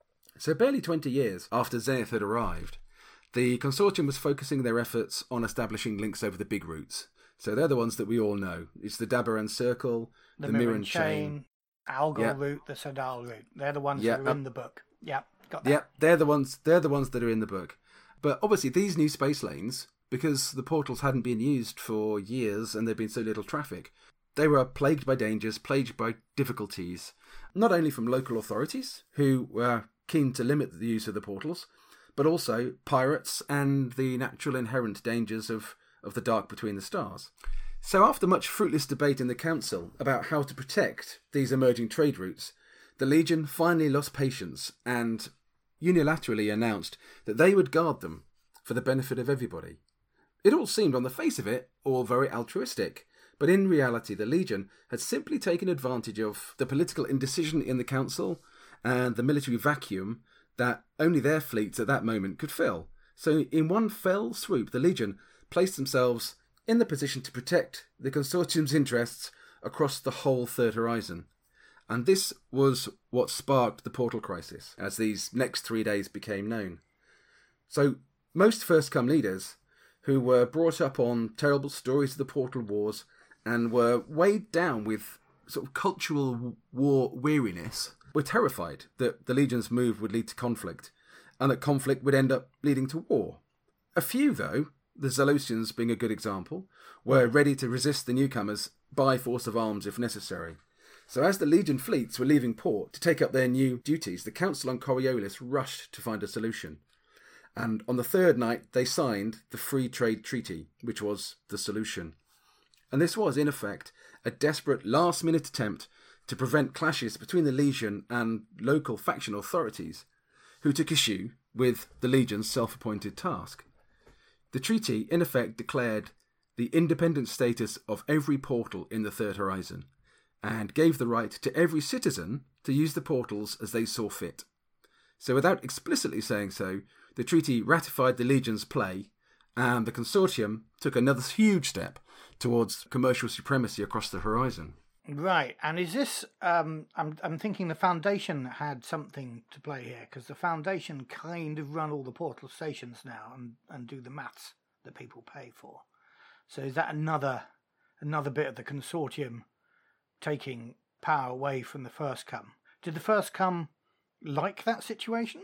So barely twenty years after Zenith had arrived, the consortium was focusing their efforts on establishing links over the big routes. So they're the ones that we all know. It's the Dabaran Circle, the, the Mirren Mirren Chain, Chain, Algol yeah. route, the Sadal route. They're the ones Yeah, that are uh, in the book. Yeah, got that. Yeah, they're the ones. They're the ones that are in the book. But obviously, these new space lanes, because the portals hadn't been used for years and there'd been so little traffic, they were plagued by dangers, plagued by difficulties, not only from local authorities who were keen to limit the use of the portals, but also pirates and the natural inherent dangers of, of the dark between the stars. So after much fruitless debate in the Council about how to protect these emerging trade routes, the Legion finally lost patience and unilaterally announced that they would guard them for the benefit of everybody. It all seemed, on the face of it, all very altruistic, but in reality the Legion had simply taken advantage of the political indecision in the Council and the military vacuum that only their fleets at that moment could fill. So in one fell swoop, the Legion placed themselves in the position to protect the consortium's interests across the whole Third Horizon. And this was what sparked the Portal Crisis, as these next three days became known. So most first-come leaders, who were brought up on terrible stories of the Portal Wars and were weighed down with sort of cultural war weariness, were terrified that the Legion's move would lead to conflict, and that conflict would end up leading to war. A few, though, the Zalosians being a good example, were ready to resist the newcomers by force of arms if necessary. So as the Legion fleets were leaving port to take up their new duties, the Council on Coriolis rushed to find a solution. And on the third night, they signed the Free Trade Treaty, which was the solution. And this was, in effect, a desperate last-minute attempt to prevent clashes between the Legion and local faction authorities, who took issue with the Legion's self-appointed task. The treaty, in effect, declared the independent status of every portal in the Third Horizon, and gave the right to every citizen to use the portals as they saw fit. So without explicitly saying so, the treaty ratified the Legion's play, and the consortium took another huge step towards commercial supremacy across the horizon. Right, and is this, um, I'm I'm thinking the Foundation had something to play here, because the Foundation kind of run all the portal stations now and, and do the maths that people pay for. So is that another another bit of the consortium taking power away from the First Come? Did the First Come like that situation?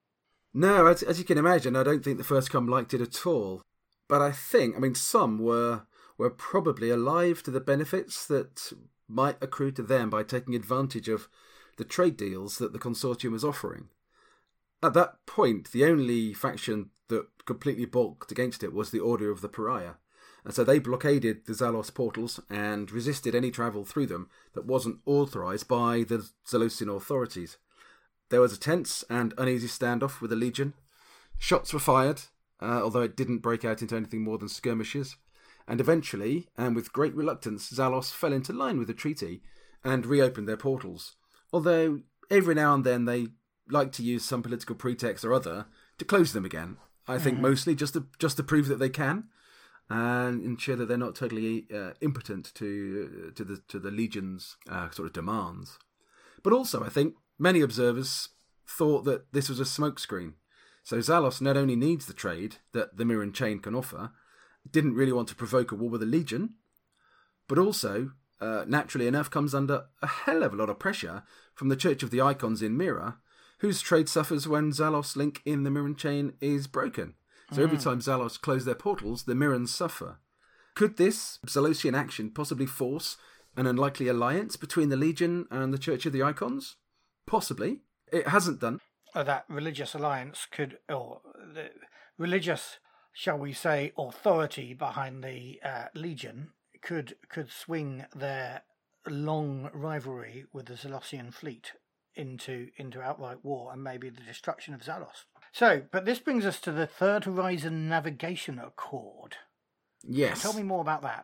No, as, as you can imagine, I don't think the First Come liked it at all. But I think, I mean, some were were probably alive to the benefits that might accrue to them by taking advantage of the trade deals that the consortium was offering. At that point, the only faction that completely balked against it was the Order of the Pariah, and so they blockaded the Zalos portals and resisted any travel through them that wasn't authorised by the Zalosian authorities. There was a tense and uneasy standoff with the Legion. Shots were fired, uh, although it didn't break out into anything more than skirmishes. And eventually, and with great reluctance, Zalos fell into line with the treaty and reopened their portals. Although every now and then they like to use some political pretext or other to close them again. I think mm-hmm. mostly just to just to prove that they can, and ensure that they're not totally uh, impotent to uh, to the to the Legion's uh, sort of demands. But also, I think many observers thought that this was a smokescreen. So Zalos not only needs the trade that the Mirren Chain can offer, didn't really want to provoke a war with the Legion, but also, uh, naturally enough, comes under a hell of a lot of pressure from the Church of the Icons in Mira, whose trade suffers when Zalos' link in the Mirren Chain is broken. So mm. every time Zalos close their portals, the Mirrens suffer. Could this Zalosian action possibly force an unlikely alliance between the Legion and the Church of the Icons? Possibly. It hasn't done. Or that religious alliance could, or the religious shall we say, authority behind the uh, Legion could could swing their long rivalry with the Zalosian fleet into into outright war and maybe the destruction of Zalos. So, but this brings us to the Third Horizon Navigation Accord. Yes. Tell me more about that.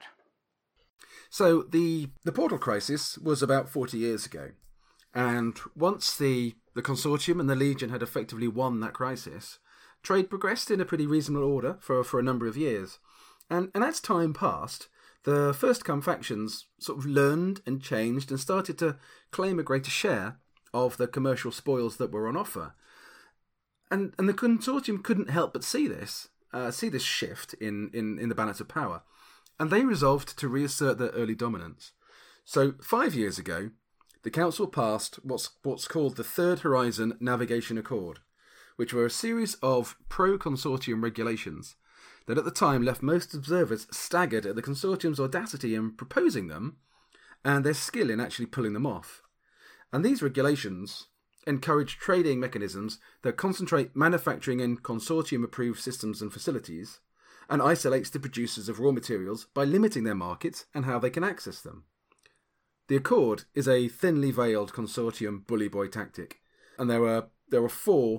So the the Portal Crisis was about forty years ago, and once the the Consortium and the Legion had effectively won that crisis, trade progressed in a pretty reasonable order for for a number of years, and and as time passed, the first-come factions sort of learned and changed and started to claim a greater share of the commercial spoils that were on offer. And and the Consortium couldn't help but see this, uh, see this shift in, in, in the balance of power. And they resolved to reassert their early dominance. So five years ago, the Council passed what's, what's called the Third Horizon Navigation Accord, which were a series of pro-Consortium regulations that at the time left most observers staggered at the Consortium's audacity in proposing them and their skill in actually pulling them off. And these regulations encourage trading mechanisms that concentrate manufacturing in Consortium-approved systems and facilities, and isolates the producers of raw materials by limiting their markets and how they can access them. The Accord is a thinly veiled Consortium bully boy tactic, and there are there are four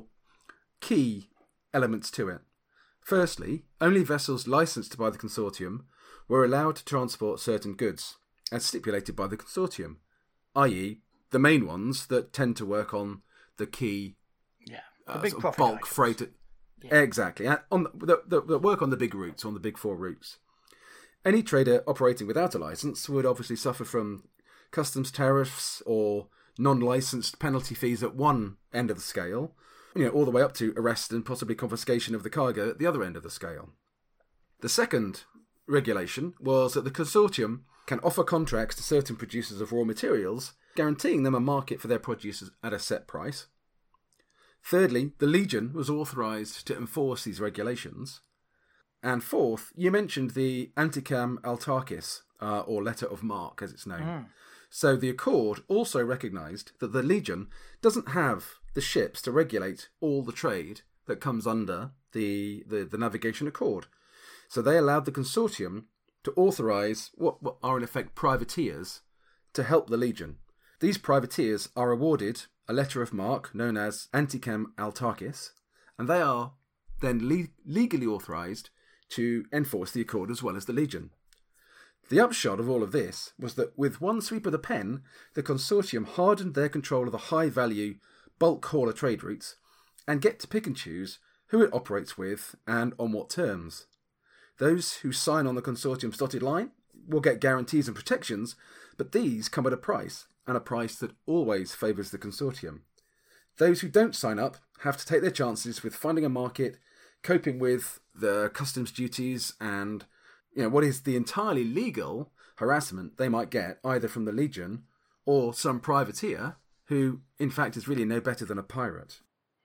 key elements to it. Firstly, only vessels licensed by the Consortium were allowed to transport certain goods, as stipulated by the Consortium, that is, the main ones that tend to work on the key yeah, the uh, big sort of profit bulk items. freight. Yeah. Exactly. On the, the, the work on the big routes, on the big four routes. Any trader operating without a license would obviously suffer from customs tariffs or non-licensed penalty fees at one end of the scale, you know, all the way up to arrest and possibly confiscation of the cargo at the other end of the scale. The second regulation was that the Consortium can offer contracts to certain producers of raw materials, guaranteeing them a market for their produce at a set price. Thirdly, the Legion was authorised to enforce these regulations. And fourth, you mentioned the Anticam Altarchis, uh, or Letter of Marque, as it's known. Mm. So the Accord also recognised that the Legion doesn't have the ships to regulate all the trade that comes under the, the, the Navigation Accord. So they allowed the Consortium to authorise what, what are in effect privateers to help the Legion. These privateers are awarded a letter of marque known as Anticam Altarchis, and they are then le- legally authorised to enforce the Accord as well as the Legion. The upshot of all of this was that with one sweep of the pen, the Consortium hardened their control of the high-value bulk hauler trade routes and get to pick and choose who it operates with and on what terms. Those who sign on the Consortium's dotted line will get guarantees and protections, but these come at a price, and a price that always favours the Consortium. Those who don't sign up have to take their chances with finding a market, coping with the customs duties and, you know, what is the entirely legal harassment they might get either from the Legion or some privateer who, in fact, is really no better than a pirate.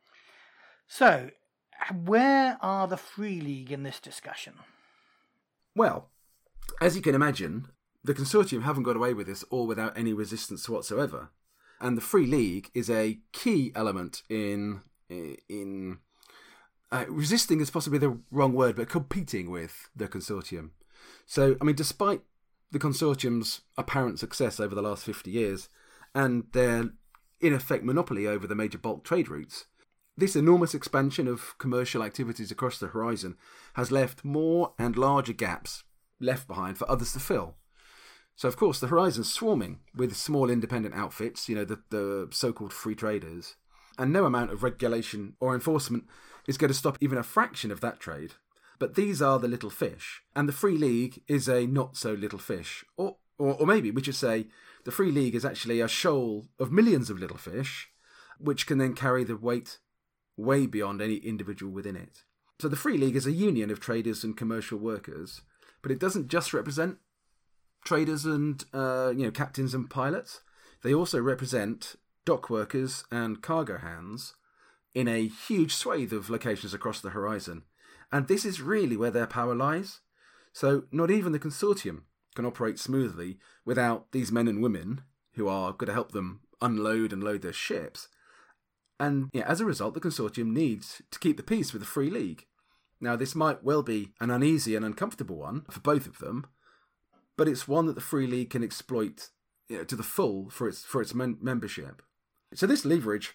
So, where are the Free League in this discussion? Well, as you can imagine, the Consortium haven't got away with this all without any resistance whatsoever. And the Free League is a key element in... in uh, resisting is possibly the wrong word, but competing with the Consortium. So, I mean, despite the Consortium's apparent success over the last fifty years and their, in effect, monopoly over the major bulk trade routes, this enormous expansion of commercial activities across the horizon has left more and larger gaps left behind for others to fill. So, of course, the horizon's swarming with small independent outfits, you know, the, the so-called free traders, and no amount of regulation or enforcement is going to stop even a fraction of that trade. But these are the little fish, and the Free League is a not-so-little fish. Or, or, or maybe we should say the Free League is actually a shoal of millions of little fish, which can then carry the weight way beyond any individual within it. So the Free League is a union of traders and commercial workers, but it doesn't just represent traders and uh, you know captains and pilots. They also represent dock workers and cargo hands in a huge swathe of locations across the horizon. And this is really where their power lies. So not even the Consortium can operate smoothly without these men and women who are going to help them unload and load their ships. And yeah, as a result, the Consortium needs to keep the peace with the Free League. Now, this might well be an uneasy and uncomfortable one for both of them, but it's one that the Free League can exploit, you know, to the full for its for its mem- membership. So this leverage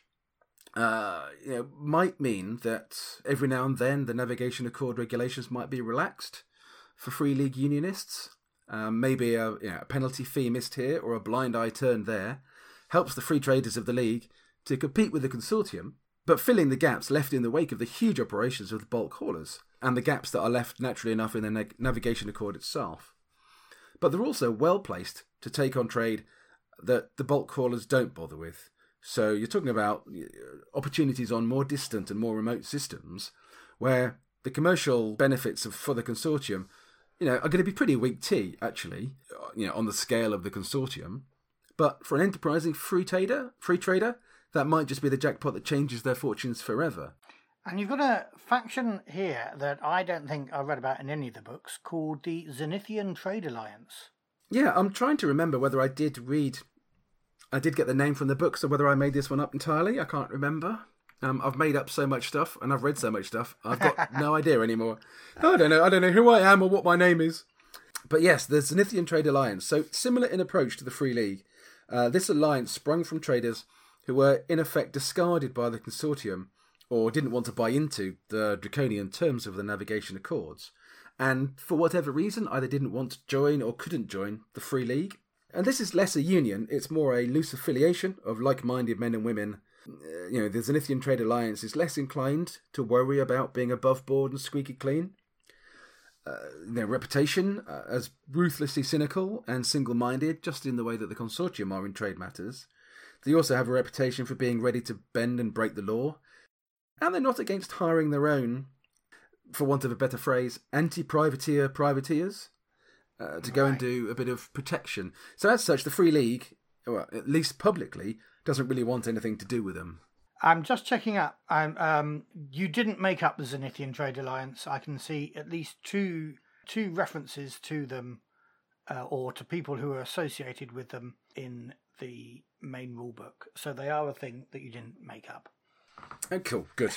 uh, you know, might mean that every now and then the Navigation Accord regulations might be relaxed for Free League unionists. Um, maybe a, you know, a penalty fee missed here or a blind eye turned there helps the free traders of the League to compete with the consortium, but filling the gaps left in the wake of the huge operations of the bulk haulers and the gaps that are left naturally enough in the na- Navigation Accord itself. But they're also well placed to take on trade that the bulk haulers don't bother with. So you're talking about opportunities on more distant and more remote systems where the commercial benefits of, for the consortium, you know, are going to be pretty weak tea, actually, you know, on the scale of the consortium. But for an enterprising free trader, free trader, that might just be the jackpot that changes their fortunes forever. And you've got a faction here that I don't think I read about in any of the books called the Zenithian Trade Alliance. Yeah, I'm trying to remember whether I did read... I did get the name from the books, or whether I made this one up entirely. I can't remember. Um, I've made up so much stuff, and I've read so much stuff. I've got no idea anymore. I don't know. I don't know who I am or what my name is. But yes, the Zenithian Trade Alliance. So similar in approach to the Free League. Uh, this alliance sprung from traders who were in effect discarded by the consortium or didn't want to buy into the draconian terms of the Navigation Accords. And for whatever reason, either didn't want to join or couldn't join the Free League. And this is less a union, it's more a loose affiliation of like-minded men and women. Uh, you know, the Zenithian Trade Alliance is less inclined to worry about being above board and squeaky clean. Uh, their reputation uh, as ruthlessly cynical and single-minded, just in the way that the consortium are in trade matters. They also have a reputation for being ready to bend and break the law. And they're not against hiring their own, for want of a better phrase, anti-privateer privateers. Uh, to go right. and do a bit of protection. So as such, the Free League, well, at least publicly, doesn't really want anything to do with them. I'm just checking up. I'm, um, you didn't make up the Zenithian Trade Alliance. I can see at least two two references to them, uh, or to people who are associated with them in the main rulebook. So they are a thing that you didn't make up. Oh, cool, good.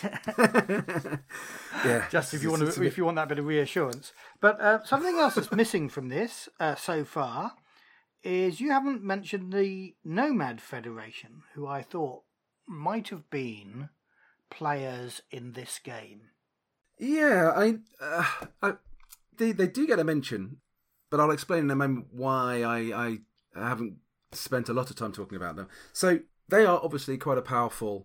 Yeah, just if you want to, if you want that bit of reassurance. But uh, something else that's missing from this uh, so far is you haven't mentioned the Nomad Federation, who I thought might have been players in this game. Yeah, I, uh, I they they do get a mention, but I'll explain in a moment why I I haven't spent a lot of time talking about them. So they are obviously quite a powerful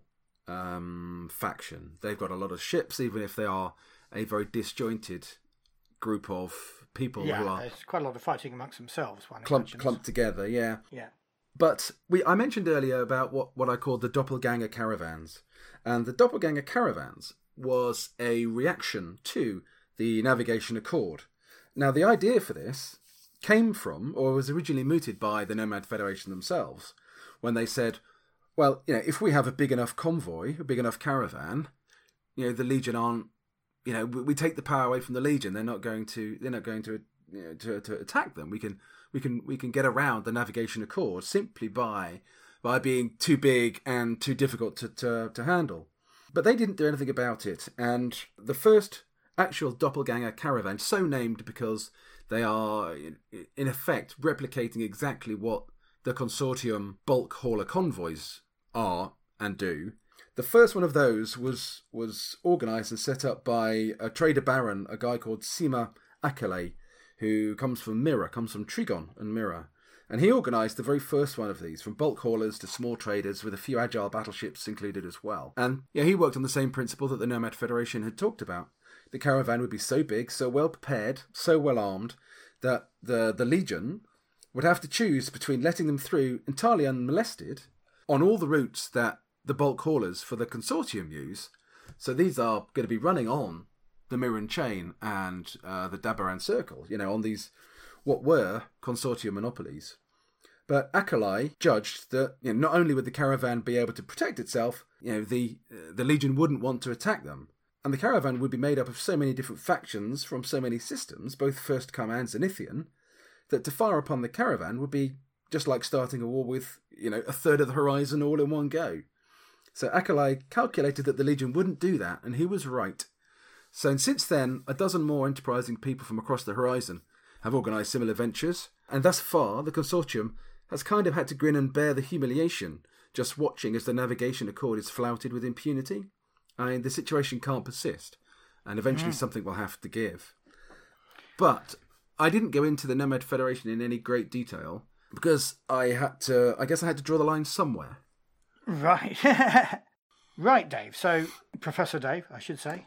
um faction. They've got a lot of ships, even if they are a very disjointed group of people yeah, who are there's quite a lot of fighting amongst themselves, clumped, clumped together. Yeah, yeah. But we I mentioned earlier about what what I called the doppelganger caravans, and the doppelganger caravans was a reaction to the Navigation Accord. Now, the idea for this came from, or was originally mooted by, the Nomad Federation themselves, when they said, well, you know, if we have a big enough convoy, a big enough caravan, you know, the Legion aren't, you know, we, we take the power away from the Legion. They're not going to, they're not going to, you know, to, to attack them. We can, we can, we can get around the Navigation Accord simply by, by being too big and too difficult to, to, to handle. But they didn't do anything about it. And the first actual doppelganger caravan, so named because they are in effect replicating exactly what the consortium bulk hauler convoys are and do. The first one of those was was organised and set up by a trader baron, a guy called Sima Akale, who comes from Mira, comes from Trigon and Mira. And he organised the very first one of these, from bulk haulers to small traders, with a few agile battleships included as well. And yeah, he worked on the same principle that the Nomad Federation had talked about. The caravan would be so big, so well prepared, so well armed, that the, the Legion would have to choose between letting them through entirely unmolested on all the routes that the bulk haulers for the consortium use. So these are going to be running on the Mirren Chain and uh, the Dabaran Circle, you know, on these what were consortium monopolies. But Akalai judged that, you know, not only would the caravan be able to protect itself, you know, the uh, the Legion wouldn't want to attack them. And the caravan would be made up of so many different factions from so many systems, both First Come and Zenithian, that to fire upon the caravan would be just like starting a war with, you know, a third of the horizon all in one go. So Akalai calculated that the Legion wouldn't do that, and he was right. So and since then, a dozen more enterprising people from across the horizon have organised similar ventures, and thus far the consortium has kind of had to grin and bear the humiliation just watching as the navigation accord is flouted with impunity. I mean, the situation can't persist, and eventually mm. something will have to give. But I didn't go into the Nomad Federation in any great detail because I had to, I guess I had to draw the line somewhere. Right. Right, Dave. So, Professor Dave, I should say.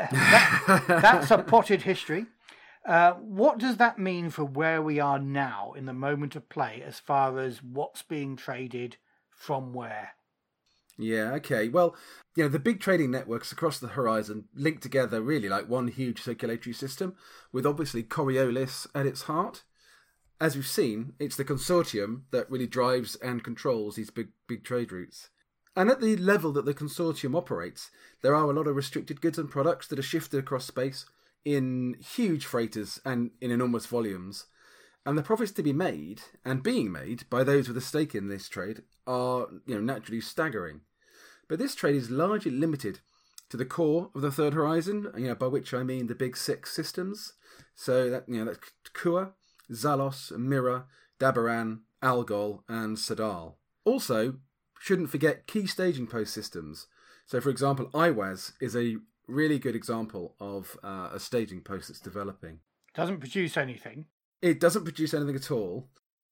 that, that's a potted history. Uh, what does that mean for where we are now in the moment of play as far as what's being traded from where? Yeah, okay. Well, you know, the big trading networks across the horizon link together really like one huge circulatory system with obviously Coriolis at its heart. As we've seen, it's the consortium that really drives and controls these big big trade routes. And at the level that the consortium operates, there are a lot of restricted goods and products that are shifted across space in huge freighters and in enormous volumes. And the profits to be made, and being made, by those with a stake in this trade are, you know, naturally staggering. But this trade is largely limited to the core of the Third Horizon, you know, by which I mean the big six systems. So that, you know, that's Kua, Zalos, Mira, Dabaran, Algol, and Sadal. Also, shouldn't forget key staging post systems. So, for example, Iwaz is a really good example of uh, a staging post that's developing. Doesn't produce anything. It doesn't produce anything at all.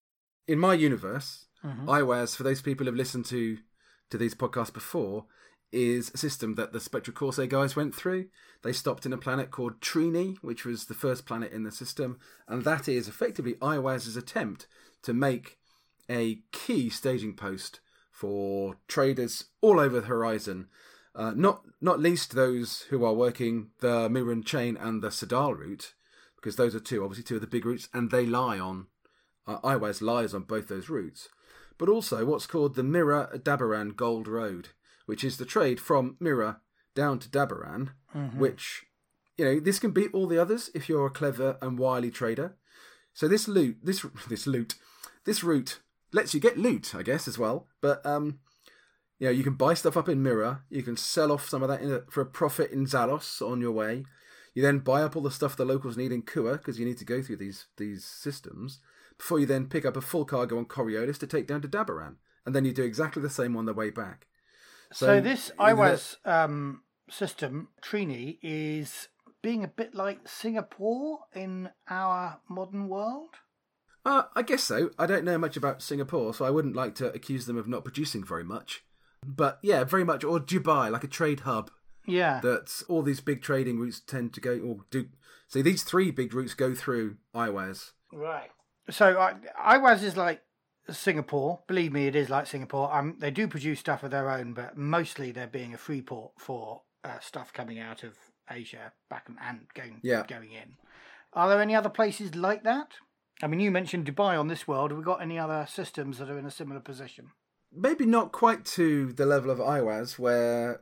In my universe, mm-hmm. Iwaz, for those people who have listened to, to these podcasts before, is a system that the Spectral Corsair guys went through. They stopped in a planet called Trini, which was the first planet in the system, and that is effectively Iwaz's attempt to make a key staging post for traders all over the horizon, uh, not not least those who are working the Miran chain and the Sadal route, because those are two, obviously two of the big routes, and they lie on, uh, Iwaz lies on both those routes, but also what's called the Mira-Dabaran Gold Road, which is the trade from Mira down to Dabaran, mm-hmm. which, you know, this can beat all the others if you're a clever and wily trader. So this loot, this this loot, this route lets you get loot, I guess, as well. But, um, you know, you can buy stuff up in Mira. You can sell off some of that in a, for a profit in Zalos on your way. You then buy up all the stuff the locals need in Kua, because you need to go through these these systems, before you then pick up a full cargo on Coriolis to take down to Dabaran. And then you do exactly the same on the way back. So, so this Iwaz um, system, Trini, is being a bit like Singapore in our modern world? Uh, I guess so. I don't know much about Singapore, so I wouldn't like to accuse them of not producing very much. But yeah, very much, or Dubai, like a trade hub. Yeah. That all these big trading routes tend to go, or do. So these three big routes go through Iwaz. Right. So I, Iwaz is like Singapore. Believe me, it is like Singapore. Um, they do produce stuff of their own, but mostly they're being a free port for uh, stuff coming out of Asia back and, and going, yeah. going in. Are there any other places like that? I mean, you mentioned Dubai on this world. Have we got any other systems that are in a similar position? Maybe not quite to the level of Iwaz, where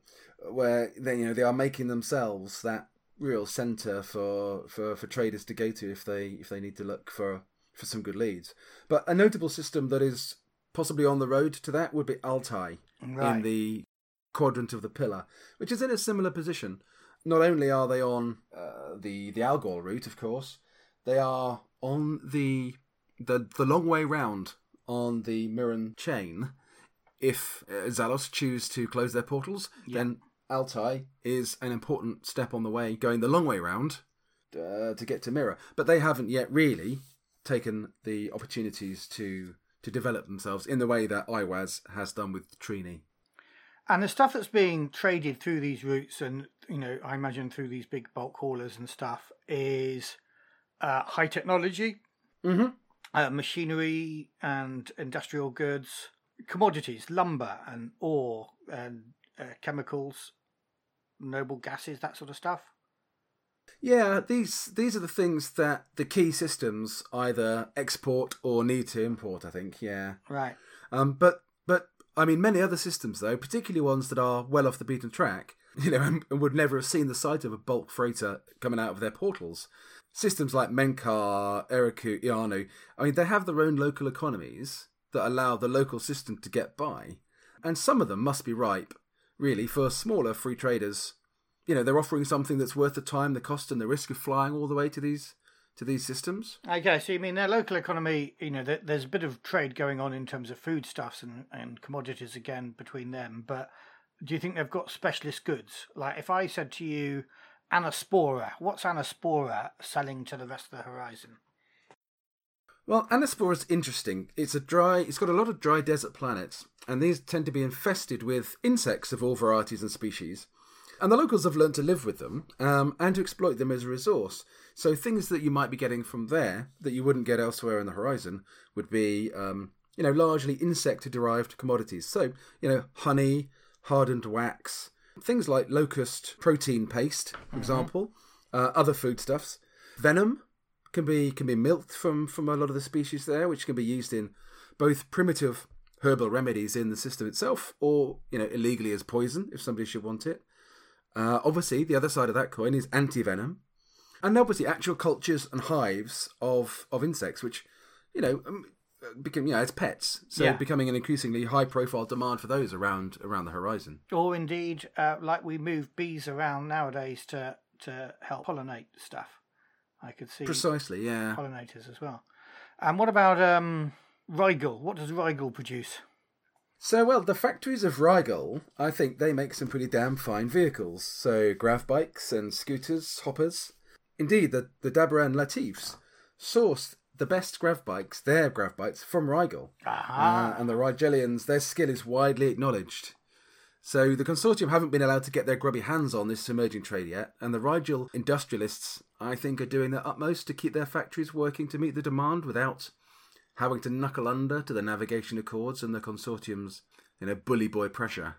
where they, you know, they are making themselves that real centre for, for, for traders to go to if they if they need to look for, for some good leads. But a notable system that is possibly on the road to that would be Altai, right, in the quadrant of the pillar, which is in a similar position. Not only are they on uh, the the Algol route, of course, they are on the the the long way round on the Miran chain. If uh, Zalos choose to close their portals, yeah. then Altai is an important step on the way, going the long way round uh, to get to Mira. But they haven't yet really taken the opportunities to to develop themselves in the way that Iwaz has done with Trini. And the stuff that's being traded through these routes, and you know, I imagine through these big bulk haulers and stuff, is uh, high technology, mm-hmm. uh, machinery and industrial goods, commodities, lumber and ore and uh, chemicals, noble gases, that sort of stuff. Yeah, these these are the things that the key systems either export or need to import, I think, yeah. Right. Um, but, but I mean, many other systems, though, particularly ones that are well off the beaten track, you know, and, and would never have seen the sight of a bulk freighter coming out of their portals. Systems like Menkar, Eriku, Ianu, I mean, they have their own local economies that allow the local system to get by. And some of them must be ripe, really, for smaller free traders you know, they're offering something that's worth the time, the cost and the risk of flying all the way to these to these systems. Okay, so you mean their local economy, you know, there's a bit of trade going on in terms of foodstuffs and, and commodities again between them, but do you think they've got specialist goods? Like if I said to you, Anaspora, what's Anaspora selling to the rest of the horizon? Well, Anaspora is interesting. It's a dry, it's got a lot of dry desert planets, and these tend to be infested with insects of all varieties and species. And the locals have learned to live with them um, and to exploit them as a resource. So things that you might be getting from there that you wouldn't get elsewhere in the horizon would be, um, you know, largely insect-derived commodities. So, you know, honey, hardened wax, things like locust protein paste, for mm-hmm. example, uh, other foodstuffs. Venom can be can be milked from, from a lot of the species there, which can be used in both primitive herbal remedies in the system itself or, you know, illegally as poison if somebody should want it. Uh, obviously, the other side of that coin is anti-venom. And obviously actual cultures and hives of, of insects, which, you know, um, become, you know, as pets. So yeah. becoming an increasingly high-profile demand for those around around the horizon. Or indeed, uh, like we move bees around nowadays to, to help pollinate stuff. I could see Precisely, yeah. pollinators as well. And what about um, Rigel? What does Rigel produce? So, well, the factories of Rigel, I think they make some pretty damn fine vehicles. So, grav bikes and scooters, hoppers. Indeed, the, the Dabur and Latifs sourced the best grav bikes, their grav bikes, from Rigel. Aha. Uh, and the Rigelians, their skill is widely acknowledged. So, the consortium haven't been allowed to get their grubby hands on this emerging trade yet, and the Rigel industrialists, I think, are doing their utmost to keep their factories working to meet the demand without having to knuckle under to the navigation accords and the consortium's, you know, bully boy pressure.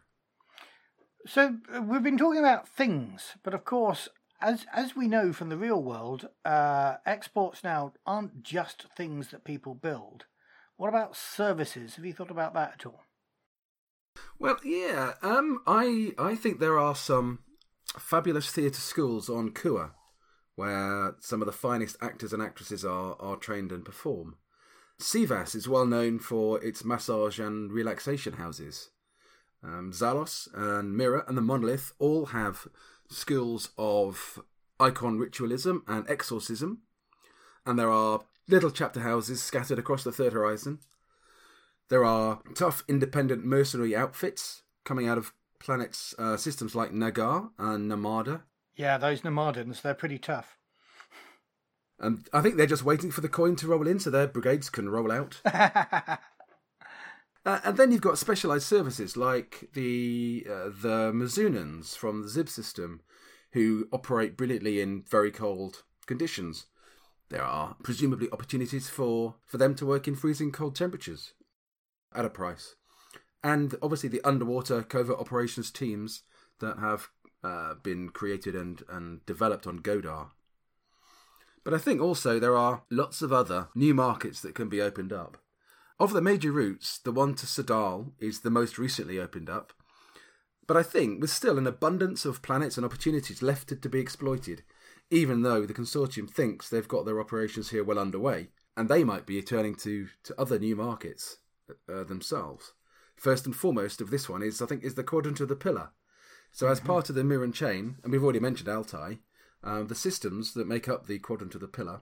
So uh, we've been talking about things, but of course, as as we know from the real world, uh, exports now aren't just things that people build. What about services? Have you thought about that at all? Well, yeah, um, I I think there are some fabulous theatre schools on Kua where some of the finest actors and actresses are are trained and perform. Sivas is well known for its massage and relaxation houses. Um, Zalos and Mira and the Monolith all have schools of icon ritualism and exorcism, and there are little chapter houses scattered across the Third Horizon. There are tough independent mercenary outfits coming out of planets uh, systems like Nagar and Namada. Yeah, those Namadans, they're pretty tough. And I think they're just waiting for the coin to roll in so their brigades can roll out. uh, and then you've got specialised services like the uh, the Mizunans from the Zib system, who operate brilliantly in very cold conditions. There are presumably opportunities for, for them to work in freezing cold temperatures at a price. And obviously the underwater covert operations teams that have uh, been created and, and developed on Godar. But I think also there are lots of other new markets that can be opened up. Of the major routes, the one to Sadal is the most recently opened up. But I think there's still an abundance of planets and opportunities left to, to be exploited, even though the consortium thinks they've got their operations here well underway, and they might be turning to, to other new markets uh, themselves. First and foremost of this one is, I think, is the Quadrant of the Pillar. So as part of the Mirren chain, and we've already mentioned Altai, Uh, the systems that make up the Quadrant of the Pillar,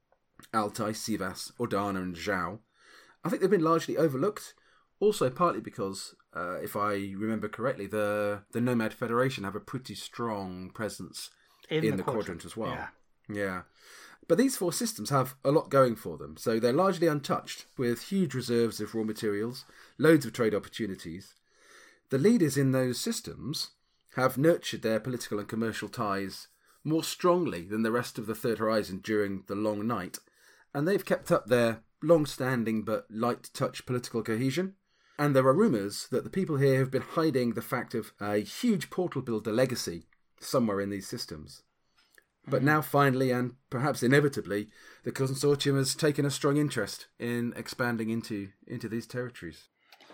Altai, Sivas, Ordana and Zhao, I think they've been largely overlooked, also partly because, uh, if I remember correctly, the, the Nomad Federation have a pretty strong presence in, in the, the quadrant. quadrant as well. Yeah. yeah. But these four systems have a lot going for them, so they're largely untouched, with huge reserves of raw materials, loads of trade opportunities. The leaders in those systems have nurtured their political and commercial ties more strongly than the rest of the Third Horizon during the long night, and they've kept up their long-standing but light-touch political cohesion. And there are rumours that the people here have been hiding the fact of a huge portal builder legacy somewhere in these systems. But mm. now finally, and perhaps inevitably, the consortium has taken a strong interest in expanding into, into these territories.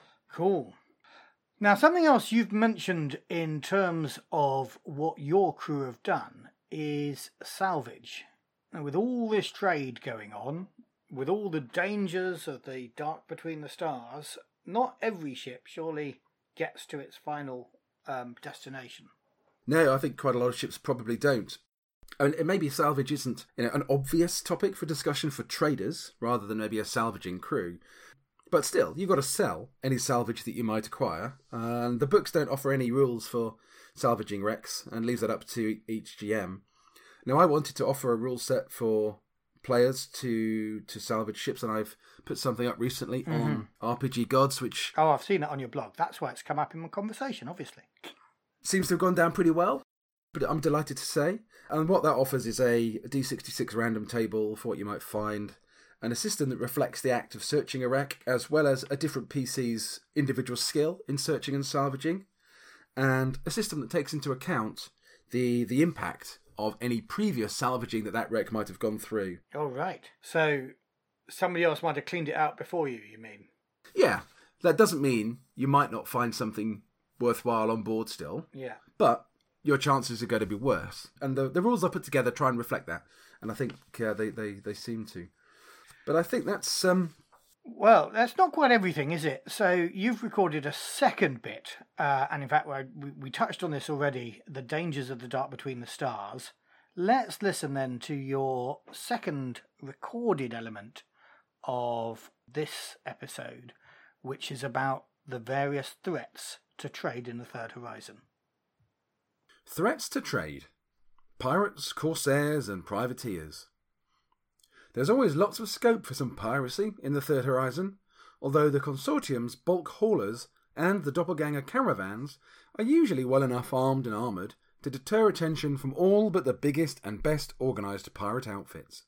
Cool. Now, something else you've mentioned in terms of what your crew have done is salvage. And with all this trade going on, with all the dangers of the dark between the stars, not every ship surely gets to its final um, destination. No, I think quite a lot of ships probably don't. I mean, maybe salvage isn't, you know, an obvious topic for discussion for traders, rather than maybe a salvaging crew. But still, you've got to sell any salvage that you might acquire, and the books don't offer any rules for salvaging wrecks, and leaves that up to each G M. Now, I wanted to offer a rule set for players to to salvage ships, and I've put something up recently mm-hmm. on R P G Gods, which... Oh, I've seen it on your blog. That's why it's come up in my conversation, obviously. Seems to have gone down pretty well, but I'm delighted to say. And what that offers is a D sixty-six random table for what you might find, and a system that reflects the act of searching a wreck, as well as a different P C's individual skill in searching and salvaging, and a system that takes into account the the impact of any previous salvaging that that wreck might have gone through. Oh, right. So somebody else might have cleaned it out before you, you mean? Yeah. That doesn't mean you might not find something worthwhile on board still. Yeah. But your chances are going to be worse. And the, the rules I put together try and reflect that. And I think uh, they, they, they seem to. But I think that's... um. Well, that's not quite everything, is it? So you've recorded a second bit, uh, and in fact, we, we touched on this already, the dangers of the dark between the stars. Let's listen then to your second recorded element of this episode, which is about the various threats to trade in the Third Horizon. Threats to trade. Pirates, corsairs, and privateers. There's always lots of scope for some piracy in the Third Horizon, although the Consortium's bulk haulers and the doppelganger caravans are usually well enough armed and armoured to deter attention from all but the biggest and best organised pirate outfits.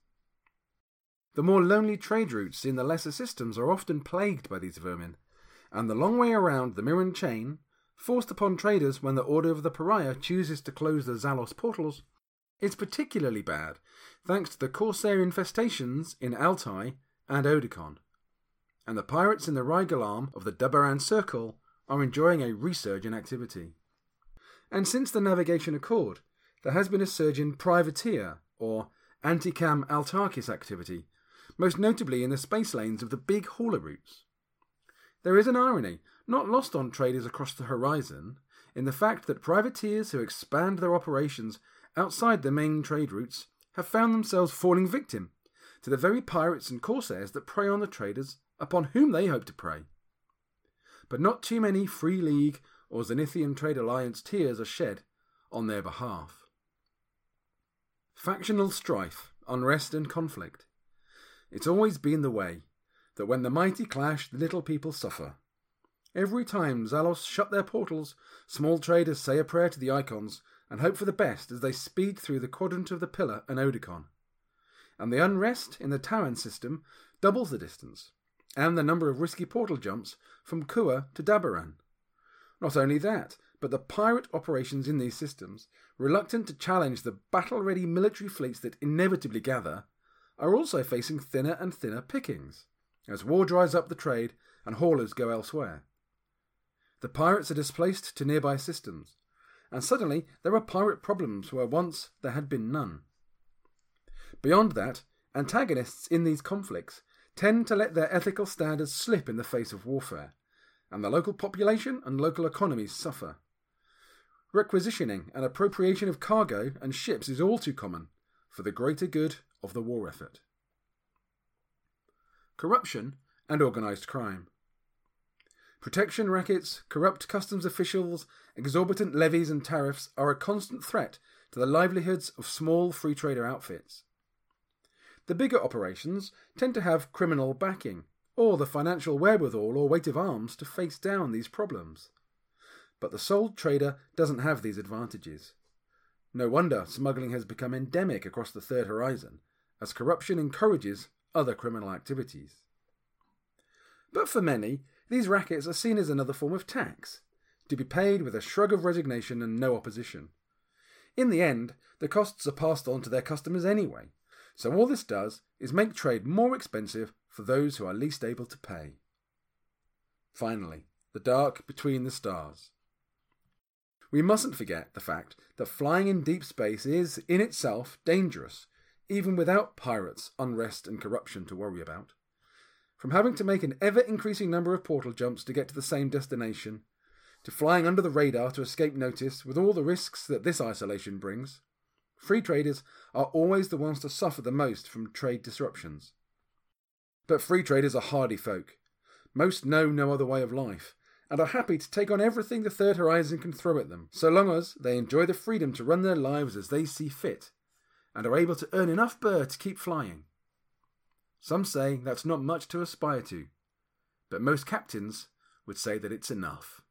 The more lonely trade routes in the lesser systems are often plagued by these vermin, and the long way around the Mirren chain, forced upon traders when the Order of the Pariah chooses to close the Zalos portals, is particularly bad, thanks to the Corsair infestations in Altai and Oedicon. And the pirates in the Rigel arm of the Dabaran Circle are enjoying a resurge in activity. And since the Navigation Accord, there has been a surge in privateer, or anti-cam Altarkis activity, most notably in the space lanes of the big hauler routes. There is an irony, not lost on traders across the horizon, in the fact that privateers who expand their operations outside the main trade routes have found themselves falling victim to the very pirates and corsairs that prey on the traders upon whom they hope to prey. But not too many Free League or Zenithian Trade Alliance tears are shed on their behalf. Factional strife, unrest and conflict. It's always been the way that when the mighty clash, the little people suffer. Every time Zalos shut their portals, small traders say a prayer to the icons and hope for the best as they speed through the quadrant of the Pillar and Oedicon. And the unrest in the Taran system doubles the distance, and the number of risky portal jumps from Kua to Dabaran. Not only that, but the pirate operations in these systems, reluctant to challenge the battle-ready military fleets that inevitably gather, are also facing thinner and thinner pickings, as war dries up the trade and haulers go elsewhere. The pirates are displaced to nearby systems, and suddenly there are pirate problems where once there had been none. Beyond that, antagonists in these conflicts tend to let their ethical standards slip in the face of warfare, and the local population and local economies suffer. Requisitioning and appropriation of cargo and ships is all too common for the greater good of the war effort. Corruption and organised crime. Protection rackets, corrupt customs officials, exorbitant levies and tariffs are a constant threat to the livelihoods of small free trader outfits. The bigger operations tend to have criminal backing, or the financial wherewithal or weight of arms to face down these problems. But the sole trader doesn't have these advantages. No wonder smuggling has become endemic across the Third Horizon, as corruption encourages other criminal activities. But for many, these rackets are seen as another form of tax, to be paid with a shrug of resignation and no opposition. In the end, the costs are passed on to their customers anyway, so all this does is make trade more expensive for those who are least able to pay. Finally, the dark between the stars. We mustn't forget the fact that flying in deep space is, in itself, dangerous, even without pirates, unrest and corruption to worry about. From having to make an ever-increasing number of portal jumps to get to the same destination, to flying under the radar to escape notice with all the risks that this isolation brings, free traders are always the ones to suffer the most from trade disruptions. But free traders are hardy folk. Most know no other way of life, and are happy to take on everything the Third Horizon can throw at them, so long as they enjoy the freedom to run their lives as they see fit, and are able to earn enough burr to keep flying. Some say that's not much to aspire to, but most captains would say that it's enough.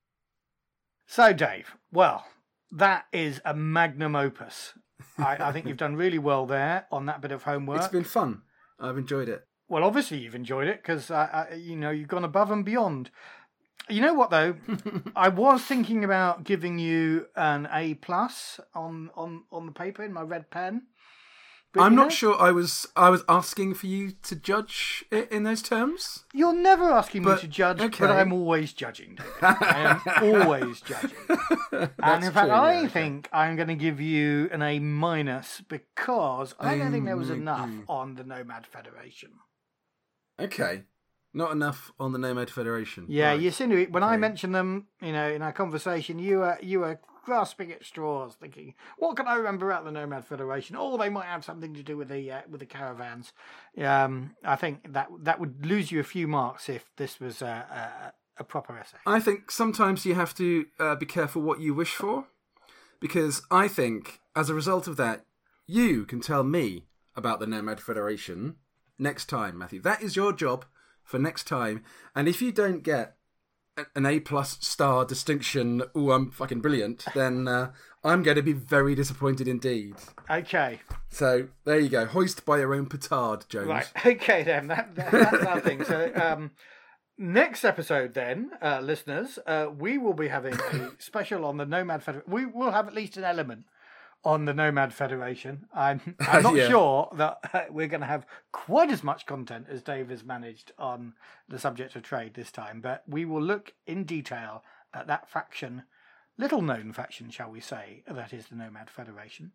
So, Dave, well, that is a magnum opus. I, I think you've done really well there on that bit of homework. It's been fun. I've enjoyed it. Well, obviously you've enjoyed it because, uh, uh, you know, you've gone above and beyond. You know what, though? I was thinking about giving you an A plus on, on, on the paper in my red pen. But, I'm you know, not sure I was I was asking for you to judge it in those terms. You're never asking But- me to judge, okay. but I'm always judging, David. I am always judging. And in fact, true, I yeah, okay. think I'm going to give you an A minus because I don't think there was Um, enough mm. on the Nomad Federation. Okay. Not enough on the Nomad Federation. Yeah, Right. you seem to be, when I Okay. mentioned them, you know, in our conversation, you were you were grasping at straws, thinking, "What can I remember about the Nomad Federation? Oh, they might have something to do with the uh, with the caravans." Um, I think that that would lose you a few marks if this was a, a, a proper essay. I think sometimes you have to uh, be careful what you wish for, because I think as a result of that, you can tell me about the Nomad Federation next time, Matthew. That is your job for next time. And if you don't get a- an A plus star distinction, ooh, I'm fucking brilliant, then uh, I'm going to be very disappointed indeed. Okay, So there you go. Hoist by your own petard, Jones. right. Okay, then that, that that's our thing. So. Um, Next episode, then, uh, listeners, uh, we will be having a special on the Nomad Federation. We will have at least an element on the Nomad Federation. I'm, I'm not Yeah. sure that uh, we're going to have quite as much content as Dave has managed on the subject of trade this time, but we will look in detail at that faction, little-known faction, shall we say, that is the Nomad Federation.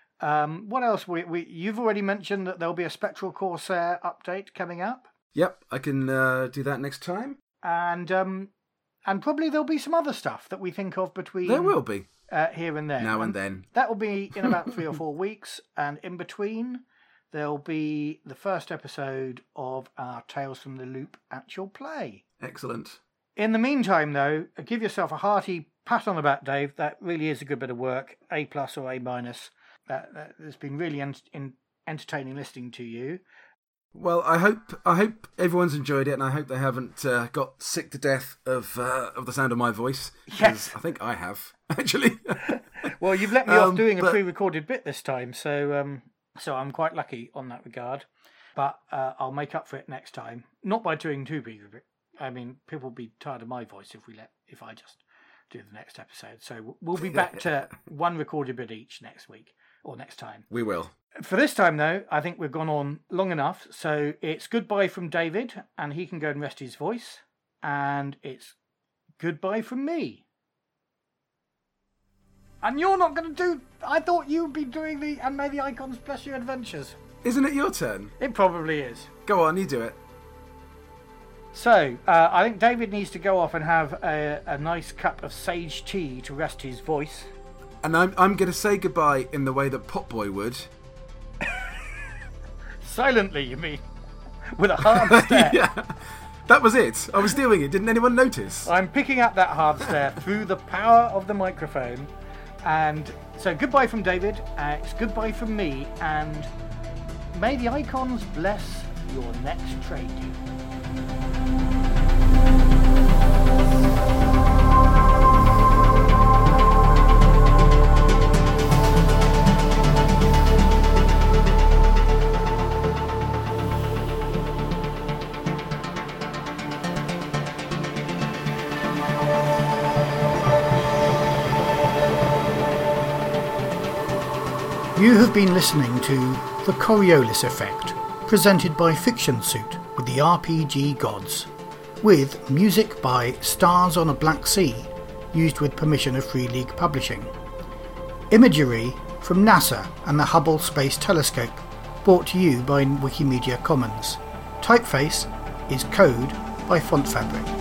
Um, what else? We, we You've already mentioned that there'll be a Spectral Corsair update coming up. Yep, I can uh, do that next time. And um, and probably there'll be some other stuff that we think of between There will be. uh, here and there. Now and then. That will be in about three or four weeks, and in between there'll be the first episode of our Tales from the Loop actual play. Excellent. In the meantime, though, give yourself a hearty pat on the back, Dave. That really is a good bit of work. A plus or A minus. That, that it's been really ent- in, entertaining listening to you. Well, I hope I hope everyone's enjoyed it, and I hope they haven't uh, got sick to death of uh, of the sound of my voice. 'Cause Yes. I think I have actually. Well, you've let me off Um, doing a but- pre-recorded bit this time, so um, so I'm quite lucky on that regard. But uh, I'll make up for it next time, not by doing two pre. I mean, people will be tired of my voice if we let if I just do the next episode. So we'll be back to one recorded bit each next week or next time. We will. For this time, though, I think we've gone on long enough. So it's goodbye from David, and he can go and rest his voice. And it's goodbye from me. And you're not going to do... I thought you'd be doing the And May the Icons Bless Your Adventures. Isn't it your turn? It probably is. Go on, you do it. So, uh, I think David needs to go off and have a, a nice cup of sage tea to rest his voice. And I'm I'm going to say goodbye in the way that Potboy would. Silently, you mean? With a hard stare. Yeah, that was it. I was doing it. Didn't anyone notice? I'm picking up that hard stare through the power of the microphone. And so goodbye from David, uh, it's goodbye from me, and may the icons bless your next trade deal. You have been listening to The Coriolis Effect, presented by Fiction Suit with the R P G Gods, with music by Stars on a Black Sea, used with permission of Free League Publishing. Imagery from NASA and the Hubble Space Telescope, brought to you by Wikimedia Commons. Typeface is Code by Font Fabric.